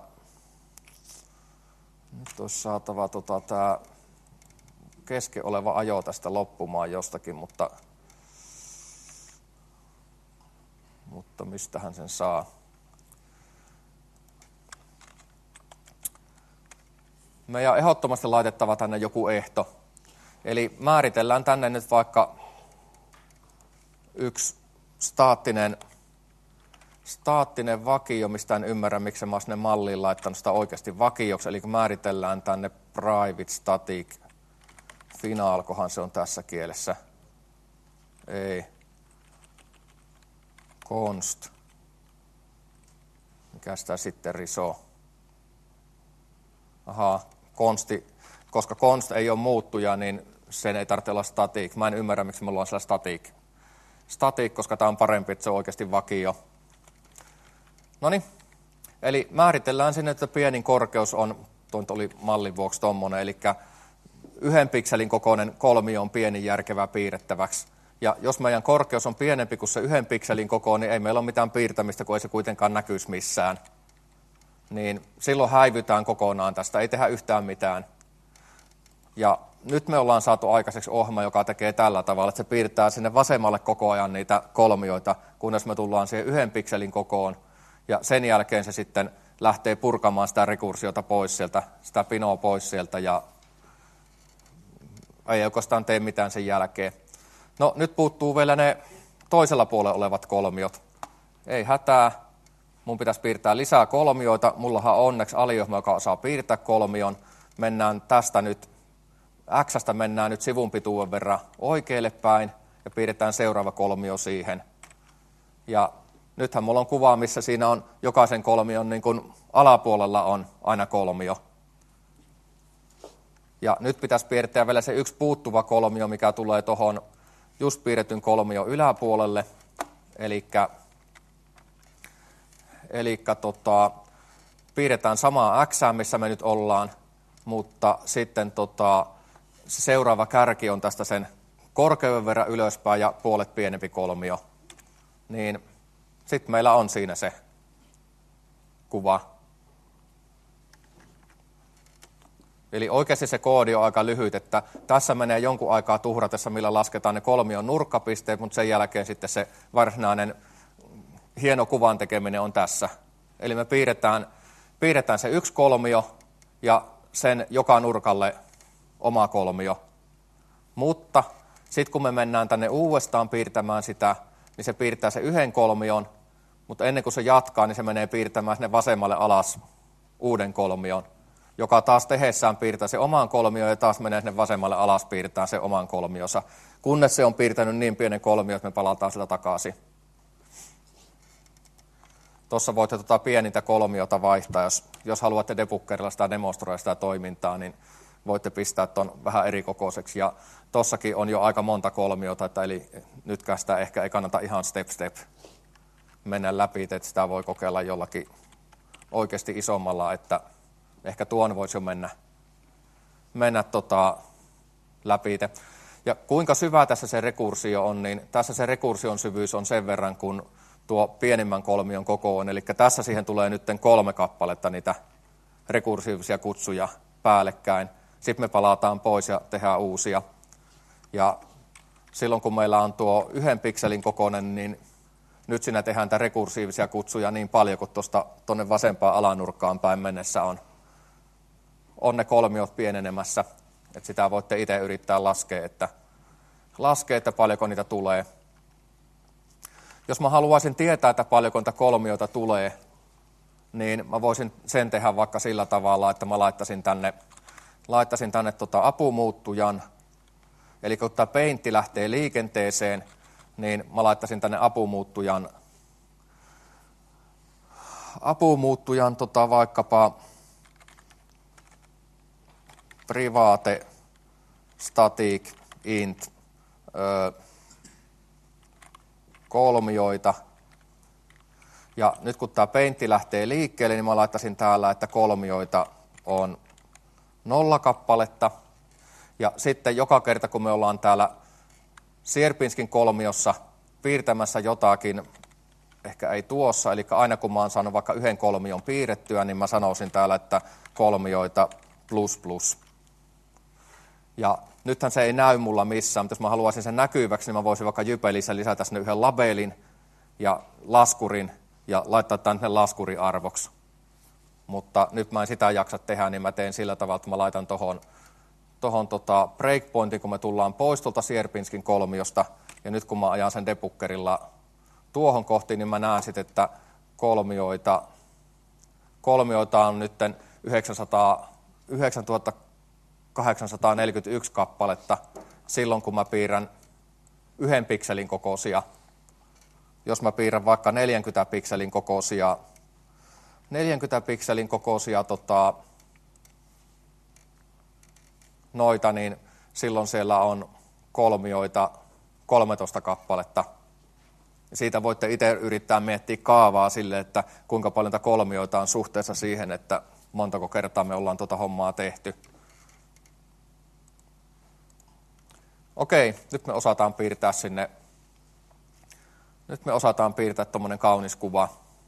nyt olisi saatava tota, tämä kesken oleva ajo tästä loppumaan jostakin, mutta, mutta mistähän sen saa. Meidän ehdottomasti laitettava tänne joku ehto. Eli määritellään tänne nyt vaikka yksi staattinen, staattinen vakio, mistä en ymmärrä, miksi mä sinne malliin laittanut sitä oikeasti vakioksi. Eli määritellään tänne private static final, kohan se on tässä kielessä. Ei. Const. Mikä sitä sitten risoo? Ahaa, konsti. Koska const ei ole muuttuja, niin sen ei tarvitse olla static. Mä en ymmärrä, miksi mulla on siellä static. Static, koska tämä on parempi, että se on oikeasti vakio. Noniin, eli määritellään sinne, että pienin korkeus on, tuon oli mallin vuoksi tommonen, eli yhden pikselin kokoinen kolmio on pienin järkevä piirrettäväksi. Ja jos meidän korkeus on pienempi kuin se yhden pikselin koko, niin ei meillä ole mitään piirtämistä, kun ei se kuitenkaan näkyisi missään. Niin silloin häivytään kokonaan tästä, ei tehdä yhtään mitään. Ja nyt me ollaan saatu aikaiseksi ohjelma, joka tekee tällä tavalla, että se piirtää sinne vasemmalle koko ajan niitä kolmioita, kunnes me tullaan siihen yhden pikselin kokoon. Ja sen jälkeen se sitten lähtee purkamaan sitä rekursiota pois sieltä, sitä pinoa pois sieltä ja ei oikeastaan tee mitään sen jälkeen. No nyt puuttuu vielä ne toisella puolella olevat kolmiot. Ei hätää, mun pitäisi piirtää lisää kolmioita. Mullahan on onneksi aliohjelma, joka osaa piirtää kolmion. Mennään tästä nyt, X:stä mennään nyt sivun pituuden verran oikealle päin ja piirretään seuraava kolmio siihen. Ja nythän mulla on kuva, missä siinä on jokaisen kolmion niin kuin alapuolella on aina kolmio. Ja nyt pitäisi piirtää vielä se yksi puuttuva kolmio, mikä tulee tuohon just piirretyn kolmio yläpuolelle. Elikkä, elikkä tota, piirretään samaa X, missä me nyt ollaan, mutta sitten tota, se seuraava kärki on tästä sen korkeuden verran ylöspäin ja puolet pienempi kolmio. Niin sitten meillä on siinä se kuva. Eli oikeasti se koodi on aika lyhyt, että tässä menee jonkun aikaa tuhratessa, millä lasketaan ne kolmion nurkkapisteet, mutta sen jälkeen sitten se varsinainen hieno kuvan tekeminen on tässä. Eli me piirretään, piirretään se yksi kolmio ja sen joka nurkalle oma kolmio. Mutta sitten kun me mennään tänne uudestaan piirtämään sitä, niin se piirtää se yhden kolmion, mutta ennen kuin se jatkaa, niin se menee piirtämään sinne vasemmalle alas uuden kolmion, joka taas tehessään piirtää se oman kolmion ja taas menee sinne vasemmalle alas piirtää se oman kolmionsa, kunnes se on piirtänyt niin pienen kolmion, että me palataan sitä takaisin. Tuossa voitte tuota pienintä kolmiota vaihtaa, jos, jos haluatte debuggerilla sitä demonstroida sitä toimintaa, niin voitte pistää tuon vähän eri kokoiseksi. Ja tuossakin on jo aika monta kolmiota, että eli nytkään sitä ehkä ei kannata ihan step step mennä läpi, että sitä voi kokeilla jollakin oikeasti isommalla, että ehkä tuon voisi jo mennä, mennä tota läpi. Ja kuinka syvä tässä se rekursio on, niin tässä se rekursion syvyys on sen verran, kun tuo pienimmän kolmion koko on. Eli tässä siihen tulee nyt kolme kappaletta niitä rekursiivisia kutsuja päällekkäin. Sitten me palataan pois ja tehdään uusia. Ja silloin kun meillä on tuo yhden pikselin kokoinen, niin nyt siinä tehdään näitä rekursiivisia kutsuja niin paljon, kun tuosta tuonne vasempaan alanurkkaan päin mennessä on, on ne kolmiot pienenemässä. Että sitä voitte itse yrittää laskea, että, laskea, että paljonko niitä tulee. Jos mä haluaisin tietää, että paljonko niitä kolmioita tulee, niin mä voisin sen tehdä vaikka sillä tavalla, että mä laittaisin tänne, laittaisin tänne tota apumuuttujan. Eli kun tämä peintti lähtee liikenteeseen, niin mä laittaisin tänne apumuuttujan, apumuuttujan tota vaikkapa private static int ö, kolmioita. Ja nyt kun tämä peintti lähtee liikkeelle, niin mä laittaisin täällä, että kolmioita on nolla kappaletta. Ja sitten joka kerta, kun me ollaan täällä Sierpinskin kolmiossa piirtämässä jotakin, ehkä ei tuossa, eli aina kun mä oon saanut vaikka yhden kolmion piirrettyä, niin mä sanoisin täällä, että kolmioita plus plus. Ja nythän se ei näy mulla missään, mutta jos mä haluaisin sen näkyväksi, niin mä voisin vaikka Jypelissä lisätä sinne yhden labelin ja laskurin ja laittaa tänne laskuriarvoksi. Mutta nyt mä en sitä jaksa tehdä, niin mä teen sillä tavalla, että mä laitan tohon, tohon tota breakpointin, kun me tullaan pois tuolta Sierpinskin kolmiosta. Ja nyt kun mä ajan sen debuggerilla tuohon kohti, niin mä näen sitten, että kolmioita, kolmioita on nyt yhdeksäntuhattakahdeksansataaneljäkymmentäyksi kappaletta silloin, kun mä piirrän yhden pikselin kokoisia. Jos mä piirrän vaikka neljänkymmenen pikselin kokoisia, neljänkymmenen pikselin kokoisia tota, noita, niin silloin siellä on kolmioita kolmetoista kappaletta. Siitä voitte itse yrittää miettiä kaavaa sille, että kuinka paljon kolmioita on suhteessa siihen, että montako kertaa me ollaan tuota hommaa tehty. Okei, nyt me osataan piirtää sinne, nyt me osataan piirtää tuommoinen kaunis kuva.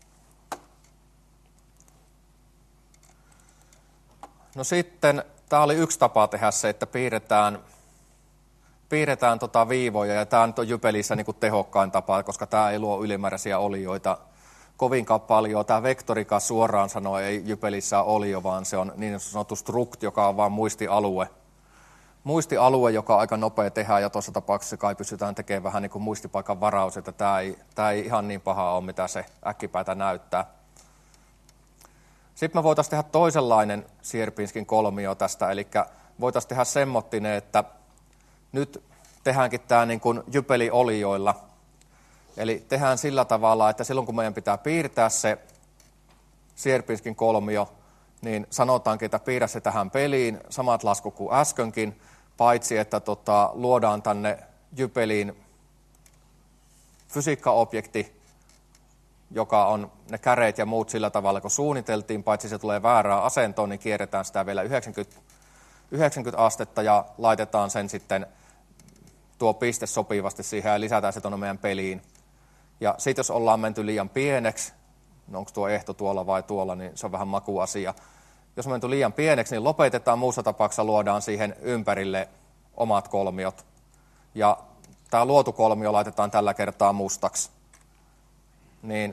No sitten, tämä oli yksi tapa tehdä se, että piirretään, piirretään tota viivoja, ja tämä nyt on Jypelissä niin kuin tehokkain tapa, koska tämä ei luo ylimääräisiä olioita kovinkaan paljon. Tämä vektorika suoraan sanoo ei Jypelissä ole olio, vaan se on niin sanottu struct, joka on vain muistialue. Muistialue, joka on aika nopea tehdä, ja tuossa tapauksessa kai pystytään tekemään vähän niin kuin muistipaikan varaus, että tämä ei, tämä ei ihan niin paha ole, mitä se äkkipäätä näyttää. Sitten me voitaisiin tehdä toisenlainen Sierpinskin kolmio tästä, eli voitaisiin tehdä semmottinen, että nyt tehdäänkin tämä niin kuin Jypeli-olioilla. Eli tehdään sillä tavalla, että silloin kun meidän pitää piirtää se Sierpinskin kolmio, niin sanotaankin, että piirrä se tähän peliin, samat lasku kuin äskenkin, paitsi että tota, luodaan tänne Jypeliin fysiikkaobjekti, joka on ne käreet ja muut sillä tavalla, kun suunniteltiin, paitsi se tulee väärään asentoon, niin kierretään sitä vielä yhdeksänkymmentä, yhdeksänkymmentä astetta ja laitetaan sen sitten tuo piste sopivasti siihen ja lisätään se tuonne meidän peliin. Ja sitten jos ollaan menty liian pieneksi, no onko tuo ehto tuolla vai tuolla, niin se on vähän makuasia. Jos on menty liian pieneksi, niin lopetetaan, muussa tapauksessa luodaan siihen ympärille omat kolmiot. Ja tämä luotu kolmio laitetaan tällä kertaa mustaksi. Niin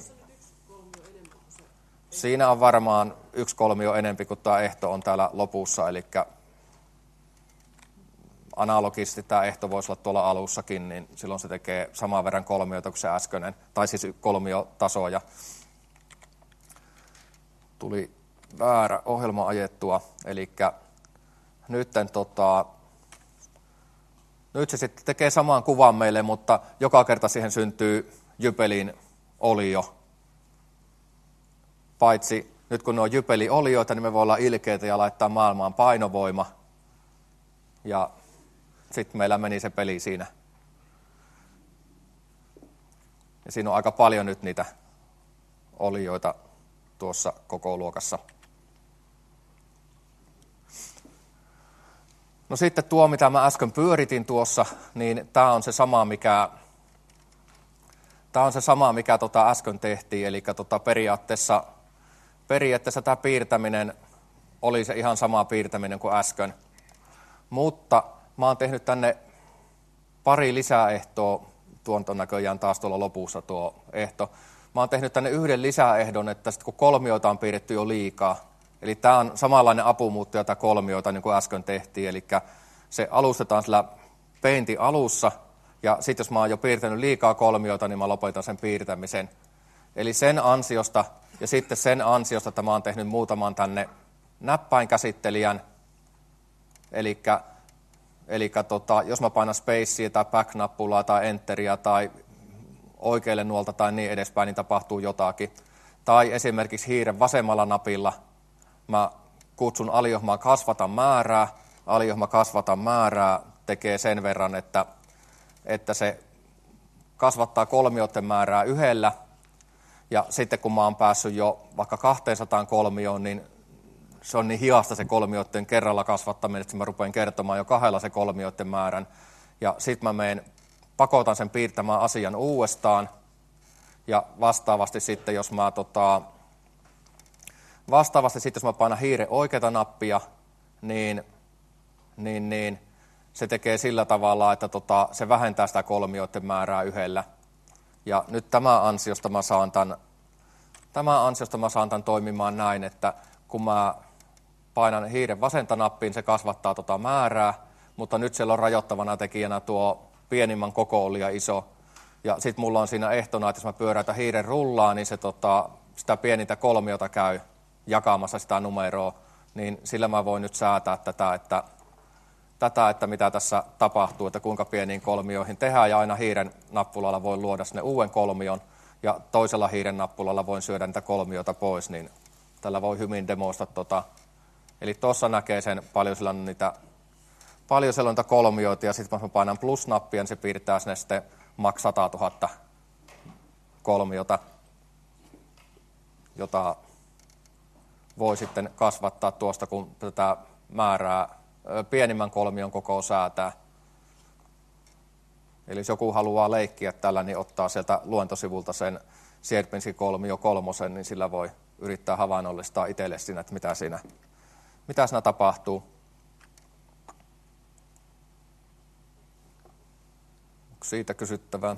siinä on varmaan yksi kolmio enempi kuin tämä ehto on täällä lopussa, eli analogisesti tämä ehto voisi olla tuolla alussakin, niin silloin se tekee saman verran kolmioita kuin se äskeinen, tai siis kolmiotasoja. Tuli väärä ohjelma ajettua, eli nytten tota, nyt se sitten tekee saman kuvan meille, mutta joka kerta siihen syntyy Jypelin olio. Paitsi nyt kun ne on Jypeli-olioita, niin me voidaan ilkeitä ja laittaa maailmaan painovoima. Ja sitten meillä meni se peli siinä. Ja siinä on aika paljon nyt niitä olioita tuossa koko luokassa. No sitten tuo, mitä mä äsken pyöritin tuossa, niin tämä on se sama, mikä Tämä on se sama, mikä tota äsken tehtiin, eli tota periaatteessa, periaatteessa tämä piirtäminen oli se ihan sama piirtäminen kuin äsken. Mutta mä oon tehnyt tänne pari lisäehtoa, tuon ton näköjään taas tuolla lopussa tuo ehto. Mä oon tehnyt tänne yhden lisäehdon, että sit kun kolmioita on piirretty jo liikaa, eli tämä on samanlainen apumuuttuja tai kolmioita niin kuin äsken tehtiin, eli se alustetaan sillä Paintin alussa, ja sitten jos mä oon jo piirtänyt liikaa kolmioita, niin mä lopetan sen piirtämisen. Eli sen ansiosta, ja sitten sen ansiosta, että mä oon tehnyt muutaman tänne näppäinkäsittelijän. Eli, eli tota, jos mä painan spacea tai back-nappulaa tai enteriä tai oikealle nuolta tai niin edespäin, niin tapahtuu jotakin. Tai esimerkiksi hiiren vasemmalla napilla mä kutsun aliohmaa kasvatan määrää. Aliohma kasvatan määrää tekee sen verran, että että se kasvattaa kolmioiden määrää yhdellä, Ja sitten kun mä oon päässyt jo vaikka kaksisataa kolmioon, niin se on niin hihasta se kolmioiden kerralla kasvattaminen, että mä rupean kertomaan jo kahdella se kolmioiden määrän. Ja sitten mä menen, pakotan sen piirtämään asian uudestaan. Ja vastaavasti sitten, jos mä, tota, vastaavasti sitten, jos mä painan hiiren oikeata nappia, niin, niin, niin se tekee sillä tavalla, että tota, se vähentää sitä kolmioiden määrää yhdellä. Ja nyt tämä ansiosta mä saan tämän, tämä ansiosta mä saan tämän toimimaan näin, että kun mä painan hiiren vasenta nappiin, se kasvattaa tota määrää, mutta nyt siellä on rajoittavana tekijänä tuo pienimmän koko oli ja iso. Ja sitten mulla on siinä ehtona, että jos mä pyöräytän hiiren rullaa, niin se tota, sitä pienintä kolmiota käy jakamassa sitä numeroa, niin sillä mä voin nyt säätää tätä, että, tätä, että mitä tässä tapahtuu, että kuinka pieniin kolmioihin tehdään, ja aina hiiren nappulalla voi luoda sinne uuden kolmion, ja toisella hiiren nappulalla voin syödä niitä kolmiota pois, niin tällä voi hyvin demoista tota. Eli tuossa näkee sen paljon siellä on niitä, paljon siellä on niitä kolmioita, ja sitten kun mä painan plus-nappia, niin se piirtää sinne sitten maks satatuhatta kolmiota, jota voi sitten kasvattaa tuosta, kun tätä määrää pienimmän kolmion koko säätää. Eli jos joku haluaa leikkiä tällä, niin ottaa sieltä luentosivulta sen Sierpinski kolmio kolmosen, niin sillä voi yrittää havainnollistaa itselle siinä, että mitä siinä, mitä siinä tapahtuu. Onko siitä kysyttävää?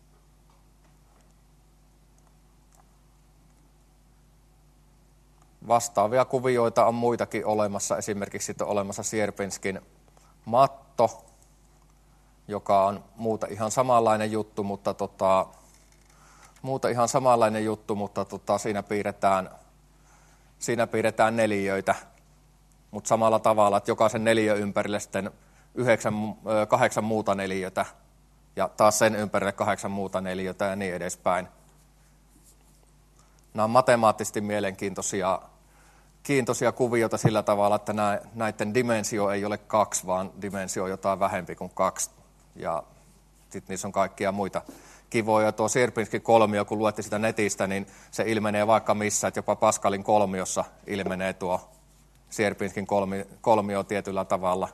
Vastaavia kuvioita on muitakin olemassa. Esimerkiksi sitten on olemassa Sierpinskin matto, joka on muuta ihan samanlainen juttu, mutta, tota, muuta ihan samanlainen juttu, mutta tota, siinä, piirretään, siinä piirretään neliöitä, mutta samalla tavalla, että jokaisen neliön ympärille sitten yhdeksän, kahdeksan muuta neliötä ja taas sen ympärille kahdeksan muuta neliötä ja niin edespäin. Nämä on matemaattisesti mielenkiintoisia kiintoisia kuvioita sillä tavalla, että näiden dimensio ei ole kaksi, vaan dimensio on jotain vähempi kuin kaksi. Ja sitten niissä on kaikkia muita kivoja. Tuo Sierpinskin kolmio, kun luette sitä netistä, niin se ilmenee vaikka missä, että jopa Pascalin kolmiossa ilmenee tuo Sierpinskin kolmio, kolmio tietyllä tavalla.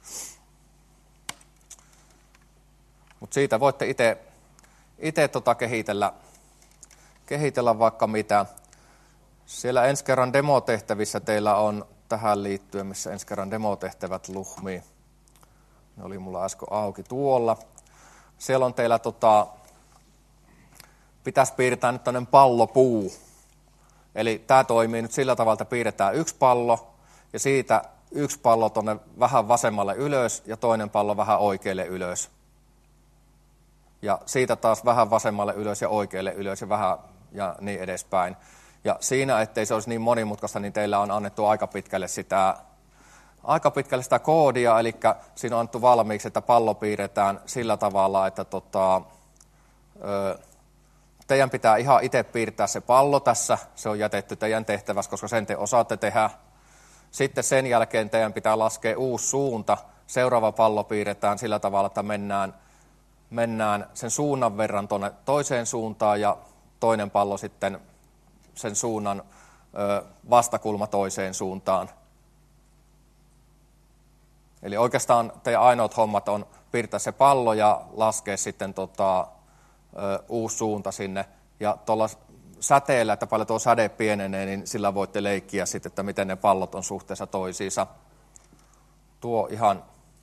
Mutta siitä voitte itse itse tota kehitellä, kehitellä vaikka mitä. Siellä ensi kerran demotehtävissä teillä on tähän liittyen, missä ensi kerran demotehtävät luhmii. Ne oli mulla äsken auki tuolla. Siellä on teillä, tota, pitäisi piirtää nyt tämmöinen pallopuu. Eli tämä toimii nyt sillä tavalla, että piirretään yksi pallo ja siitä yksi pallo tuonne vähän vasemmalle ylös ja toinen pallo vähän oikealle ylös. Ja siitä taas vähän vasemmalle ylös ja oikealle ylös ja vähän ja niin edespäin. Ja siinä, ettei se olisi niin monimutkaista, niin teillä on annettu aika pitkälle sitä, aika pitkälle sitä koodia, eli siinä on annettu valmiiksi, että pallo piirretään sillä tavalla, että tota, teidän pitää ihan itse piirtää se pallo tässä, se on jätetty teidän tehtävässä, koska sen te osaatte tehdä. Sitten sen jälkeen teidän pitää laskea uusi suunta, seuraava pallo piirretään sillä tavalla, että mennään, mennään sen suunnan verran tuonne toiseen suuntaan ja toinen pallo sitten sen suunnan ö, vastakulma toiseen suuntaan. Eli oikeastaan teidän ainoat hommat on piirtää se pallo ja laskea sitten tota, ö, uusi suunta sinne. Ja tuolla säteellä, että paljon tuo säde pienenee, niin sillä voitte leikkiä sitten, että miten ne pallot on suhteessa toisiinsa. Tuo ihan,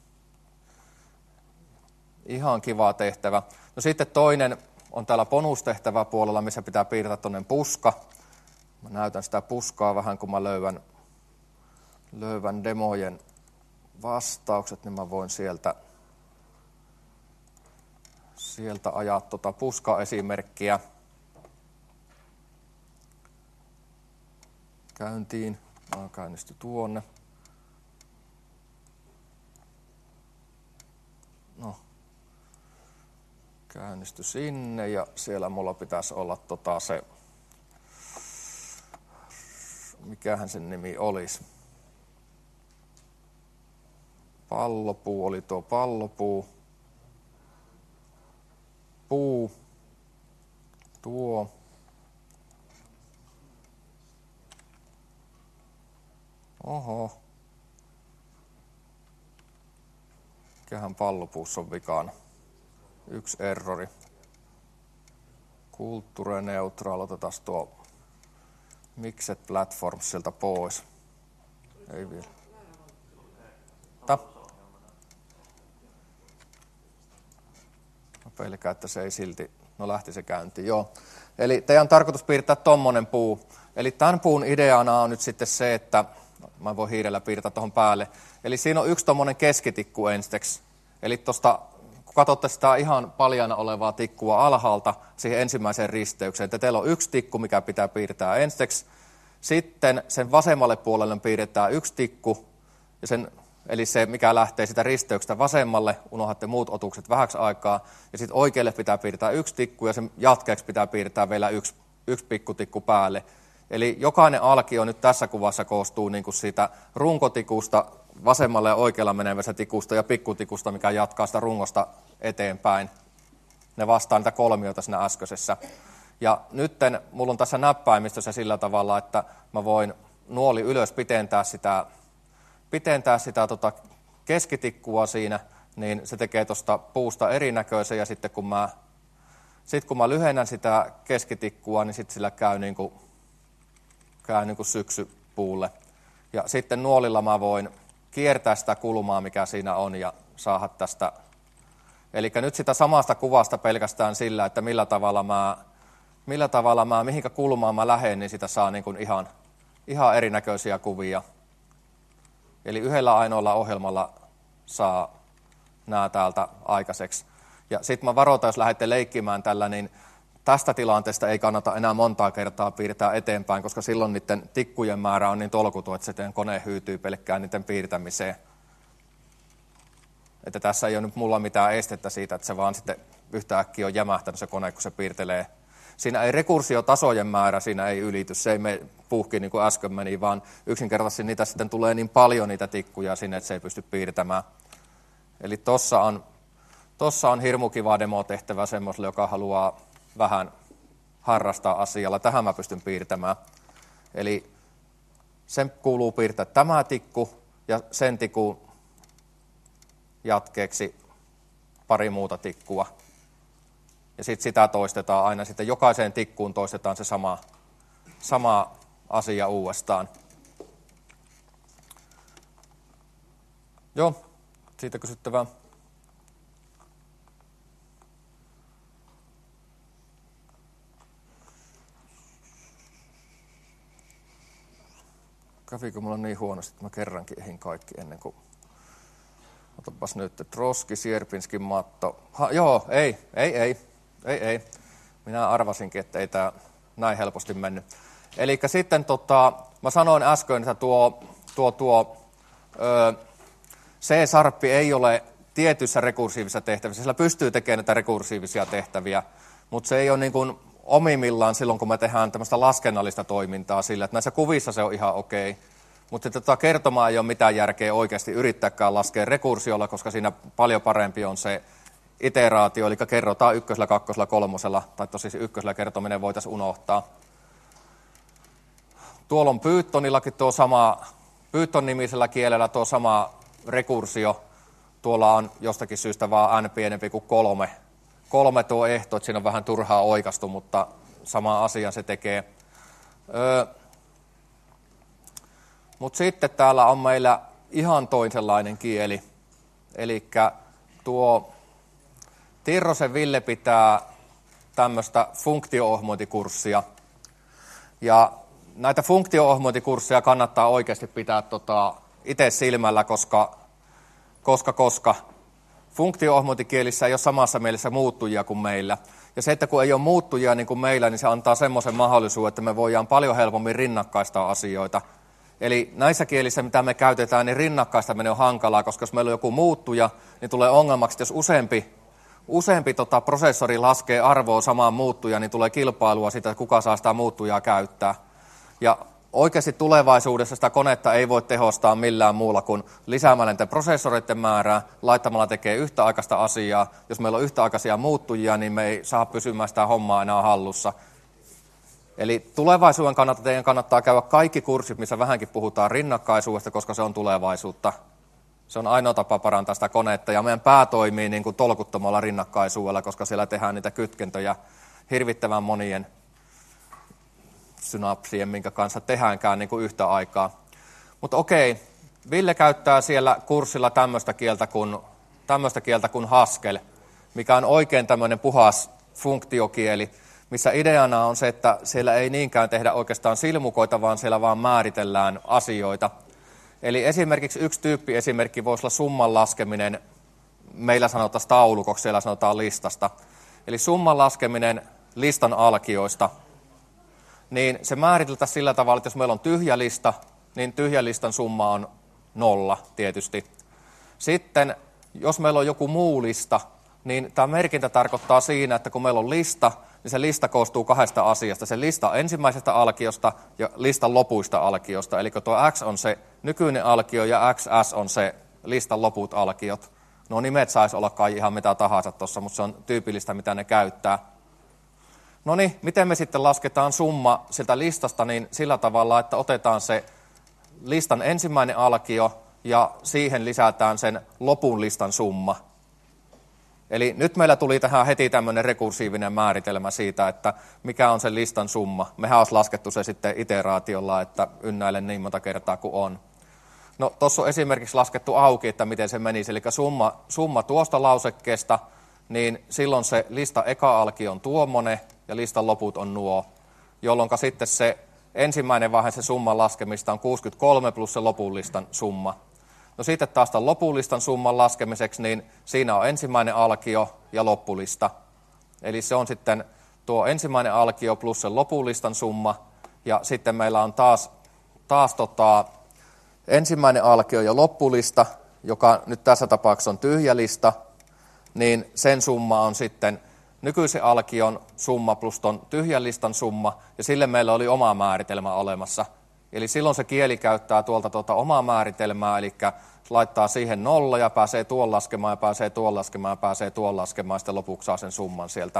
ihan kiva tehtävä. No sitten toinen on täällä bonustehtävä puolella, missä pitää piirtää tuonne puska. Mä näytän sitä puskaa vähän, kun mä löydän, löydän demojen vastaukset, niin mä voin sieltä, sieltä ajaa tuota puska-esimerkkiä käyntiin. Mä käynnisty tuonne. No, käynnisty sinne ja siellä mulla pitäisi olla tota se, mikähän sen nimi olisi. Pallopuu oli tuo pallopuu. Puu. Tuo. Oho. Mikähän pallopuussa on vikana? Yksi errori. Culture Neutral, otetaan tuo Mixed Platforms sieltä pois. Ei vielä. Ta? Mä pelkään, että se ei silti, no lähti se käyntiin, joo. Eli teidän on tarkoitus piirtää tommonen puu. Eli tämän puun ideana on nyt sitten se, että, mä voin hiirellä piirtää tuohon päälle. Eli siinä on yksi tommonen keskitikku ensiksi. Eli tuosta, kun katsotte sitä ihan paljana olevaa tikkua alhaalta siihen ensimmäiseen risteykseen, että teillä on yksi tikku, mikä pitää piirtää ensiksi. Sitten sen vasemmalle puolelle piirretään yksi tikku, ja sen, eli se, mikä lähtee sitä risteyksestä vasemmalle, unohdatte muut otukset vähäksi aikaa, ja sitten oikealle pitää piirtää yksi tikku, ja sen jatkeeksi pitää piirtää vielä yksi, yksi pikkutikku päälle. Eli jokainen alkio nyt tässä kuvassa koostuu niin kuin siitä runkotikusta, vasemmalle ja oikealla menevästä tikusta ja pikkutikusta, mikä jatkaa sitä rungosta eteenpäin. Ne vastaa niitä kolmioita siinä äskeisessä. Ja nytten mulla on tässä näppäimistössä sillä tavalla, että mä voin nuoli ylös pitentää sitä, pitentää sitä tota keskitikkua siinä, niin se tekee tuosta puusta erinäköisen, ja sitten kun mä, sit kun mä lyhennän sitä keskitikkua, niin sitten sillä käy niin kuin, käy niin kuin syksypuulle. Ja sitten nuolilla mä voin kiertää sitä kulmaa, mikä siinä on, ja saada tästä. Eli nyt sitä samasta kuvasta pelkästään sillä, että millä tavalla mä, millä tavalla mä mihinkä kulmaan mä lähden, niin sitä saa niin kuin ihan, ihan erinäköisiä kuvia. Eli yhdellä ainoalla ohjelmalla saa nämä täältä aikaiseksi. Ja sitten mä varoitan, jos lähdette leikkimään tällä, niin tästä tilanteesta ei kannata enää montaa kertaa piirtää eteenpäin, koska silloin niiden tikkujen määrä on niin tolkuton, että se teidän kone hyytyy pelkkään niiden piirtämiseen. Että tässä ei ole nyt mulla mitään estettä siitä, että se vaan sitten yhtäkkiä on jämähtänyt se kone, kun se piirtelee. Siinä ei rekursiotasojen määrä, siinä ei ylity, se ei mene puhki niin kuin äsken meni, vaan yksinkertaisesti niitä sitten tulee niin paljon niitä tikkuja sinne, että se ei pysty piirtämään. Eli tossa on, tossa on hirmu kiva demotehtävä semmoiselle, joka haluaa vähän harrastaa asialla. Tähän mä pystyn piirtämään. Eli sen kuuluu piirtää tämä tikku ja sen tikun jatkeeksi pari muuta tikkua. Ja sitten sitä toistetaan aina. Sitten jokaiseen tikkuun toistetaan se sama, sama asia uudestaan. Joo, siitä kysyttävää. Kävikö mulla niin huonosti, että mä kerrankin ehin kaikki ennen kuin... Otapas nyt, Troski, Sierpinskin matto. Ha, joo, ei, ei, ei, ei, ei. Minä arvasinkin, että ei tämä näin helposti mennyt. Eli sitten tota, mä sanoin äsken, että tuo, tuo, tuo ö, C-sarppi ei ole tietyissä rekursiivisissa tehtävissä. Sillä pystyy tekemään näitä rekursiivisia tehtäviä, mutta se ei ole niin kuin omimmillaan silloin, kun me tehdään tämmöistä laskennallista toimintaa sillä, että näissä kuvissa se on ihan okei. Mutta tota kertomaa ei ole mitään järkeä oikeasti yrittääkään laskea rekursiolla, koska siinä paljon parempi on se iteraatio, eli kerrotaan ykkösellä, kakkosella, kolmosella, tai tosiaan ykkösellä kertominen voitaisiin unohtaa. Tuolla on Pythonillakin tuo sama, Python-nimisellä kielellä tuo sama rekursio. Tuolla on jostakin syystä vaan n pienempi kuin kolme. Kolme tuo ehto, että siinä on vähän turhaa oikastu, mutta sama asia se tekee. Öö, Mutta sitten täällä on meillä ihan toisenlainen kieli. Eli tuo Tirrosen Ville pitää tämmöistä funktio-ohjelmointikurssia. Ja näitä funktio-ohjelmointikursseja kannattaa oikeasti pitää tota itse silmällä, koska, koska, koska funktio-ohjelmointikielissä ei ole samassa mielessä muuttujia kuin meillä. Ja se, että kun ei ole muuttujia niin kuin meillä, niin se antaa semmoisen mahdollisuuden, että me voidaan paljon helpommin rinnakkaistaa asioita. Eli näissä kielissä, mitä me käytetään, niin rinnakkaistaminen on hankalaa, koska jos meillä on joku muuttuja, niin tulee ongelmaksi, että jos useampi, useampi tota, prosessori laskee arvoa samaan muuttujaan, niin tulee kilpailua siitä, että kuka saa sitä muuttujaa käyttää. Ja oikeasti tulevaisuudessa sitä konetta ei voi tehostaa millään muulla kuin lisäämällä niiden prosessoreiden määrää, laittamalla tekee yhtäaikaista asiaa. Jos meillä on yhtäaikaisia muuttujia, niin me ei saa pysymään sitä hommaa enää hallussa. Eli tulevaisuuden kannalta teidän kannattaa käydä kaikki kurssit, missä vähänkin puhutaan rinnakkaisuudesta, koska se on tulevaisuutta. Se on ainoa tapa parantaa sitä konetta, ja meidän pää toimii niin kuin tolkuttomalla rinnakkaisuudella, koska siellä tehdään niitä kytkentöjä hirvittävän monien synapsien, minkä kanssa tehdäänkään niin kuin yhtä aikaa. Mutta okei, Ville käyttää siellä kurssilla tämmöistä kieltä kuin, tämmöistä kieltä kuin Haskell, mikä on oikein tämmöinen puhas funktiokieli, missä ideana on se, että siellä ei niinkään tehdä oikeastaan silmukoita, vaan siellä vaan määritellään asioita. Eli esimerkiksi yksi tyyppiesimerkki voisi olla summan laskeminen, meillä sanotaan taulukoksi, siellä sanotaan listasta. Eli summan laskeminen listan alkioista, niin se määriteltäisiin sillä tavalla, että jos meillä on tyhjä lista, niin tyhjän listan summa on nolla tietysti. Sitten jos meillä on joku muu lista, niin tämä merkintä tarkoittaa siinä, että kun meillä on lista, niin se lista koostuu kahdesta asiasta. Se lista ensimmäisestä alkiosta ja listan lopuista alkiosta. Eli tuo X on se nykyinen alkio ja X S on se listan loput alkiot. No nimet saisi olla kai ihan mitä tahansa tuossa, mutta se on tyypillistä, mitä ne käyttää. No niin, miten me sitten lasketaan summa sieltä listasta, niin sillä tavalla, että otetaan se listan ensimmäinen alkio ja siihen lisätään sen lopun listan summa. Eli nyt meillä tuli tähän heti tämmöinen rekursiivinen määritelmä siitä, että mikä on sen listan summa. Mehän olisi laskettu se sitten iteraatiolla, että ynnäilen niin monta kertaa kuin on. No tuossa on esimerkiksi laskettu auki, että miten se menisi, eli summa, summa tuosta lausekkeesta, niin silloin se lista eka alkio on tuommoinen ja listan loput on nuo, jolloin sitten se ensimmäinen vaihe se summan laskemista on kuusikymmentäkolme plus se lopun listan summa. No sitten taas tämän lopullistan summan laskemiseksi, niin siinä on ensimmäinen alkio ja loppulista. Eli se on sitten tuo ensimmäinen alkio plus sen lopullistan summa, ja sitten meillä on taas, taas tota, ensimmäinen alkio ja loppulista, joka nyt tässä tapauksessa on tyhjä lista, niin sen summa on sitten nykyisen alkion summa plus ton tyhjän listan summa, ja sille meillä oli oma määritelmä olemassa. Eli silloin se kieli käyttää tuolta tuota omaa määritelmää, eli laittaa siihen nolla ja pääsee tuon laskemaan ja pääsee tuon laskemaan ja pääsee tuon laskemaan ja sitten lopuksi saa sen summan sieltä.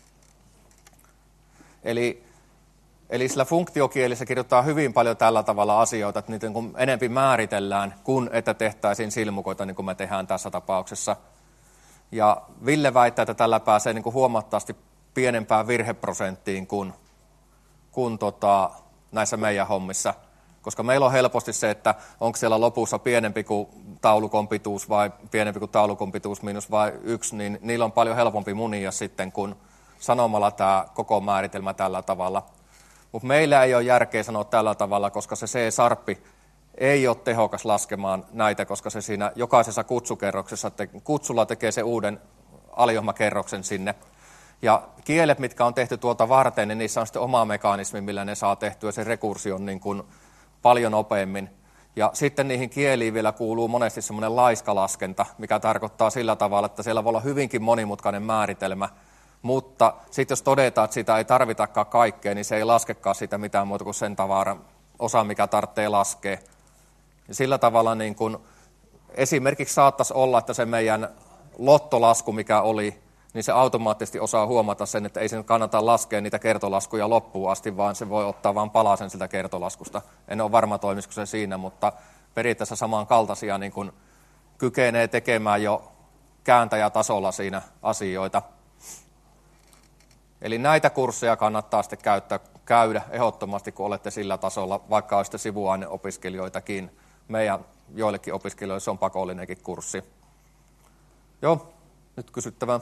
Eli, eli sillä funktiokielissä kirjoittaa hyvin paljon tällä tavalla asioita, että niitä niin enempi määritellään, kun että tehtäisiin silmukoita, niin kuin me tehdään tässä tapauksessa. Ja Ville väittää, että tällä pääsee niin kuin huomattavasti pienempään virheprosenttiin kuin, kuin tota, näissä meidän hommissa. Koska meillä on helposti se, että onko siellä lopussa pienempi kuin taulukon pituus vai pienempi kuin taulukon pituus miinus vai yksi, niin niillä on paljon helpompi munia sitten kuin sanomalla tämä koko määritelmä tällä tavalla. Mutta meillä ei ole järkeä sanoa tällä tavalla, koska se C-sarppi ei ole tehokas laskemaan näitä, koska se siinä jokaisessa kutsukerroksessa, te, kutsulla tekee se uuden aliohmakerroksen sinne. Ja kielet, mitkä on tehty tuolta varten, niin niissä on sitten oma mekanismi, millä ne saa tehtyä sen rekursion niin kuin paljon nopeammin. Ja sitten niihin kieliin vielä kuuluu monesti semmoinen laiskalaskenta, mikä tarkoittaa sillä tavalla, että siellä voi olla hyvinkin monimutkainen määritelmä, mutta sitten jos todetaan, että sitä ei tarvitakaan kaikkea, niin se ei laskekaan sitä mitään muuta kuin sen tavaran osa, mikä tarvitsee laskea. Ja sillä tavalla niin kun esimerkiksi saattaisi olla, että se meidän lottolasku, mikä oli, niin se automaattisesti osaa huomata sen, että ei sen kannata laskea niitä kertolaskuja loppuun asti, vaan se voi ottaa vain palasen siltä kertolaskusta. En ole varma, toimisiko se siinä, mutta periaatteessa samankaltaisia niin kun kykenee tekemään jo kääntäjätasolla siinä asioita. Eli näitä kursseja kannattaa sitten käyttää, käydä ehdottomasti, kun olette sillä tasolla, vaikka olisitte sivuaineopiskelijoitakin. Meidän joillekin opiskelijoille se on pakollinenkin kurssi. Joo, nyt kysyttävää.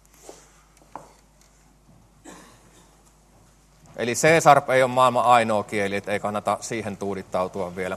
Eli C-sharp ei ole maailman ainoa kieli, että ei kannata siihen tuudittautua vielä.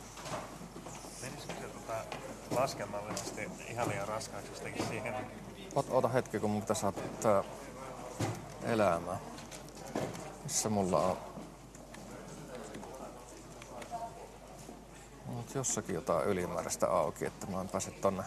Menisikö se tota laskennallisesti ihan liian raskaaksi jostakin siihen Ot, ota hetki, kun mun pitäisi saada tää elämää. Missä mulla on? Mut jossakin jotain ylimääräistä auki, että mä en pääse tonne.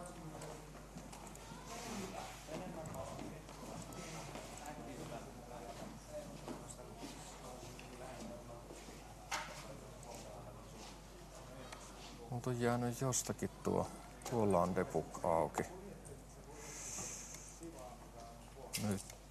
Mut on jäänyt jostakin tuo. Tuolla on debug auki. Nyt.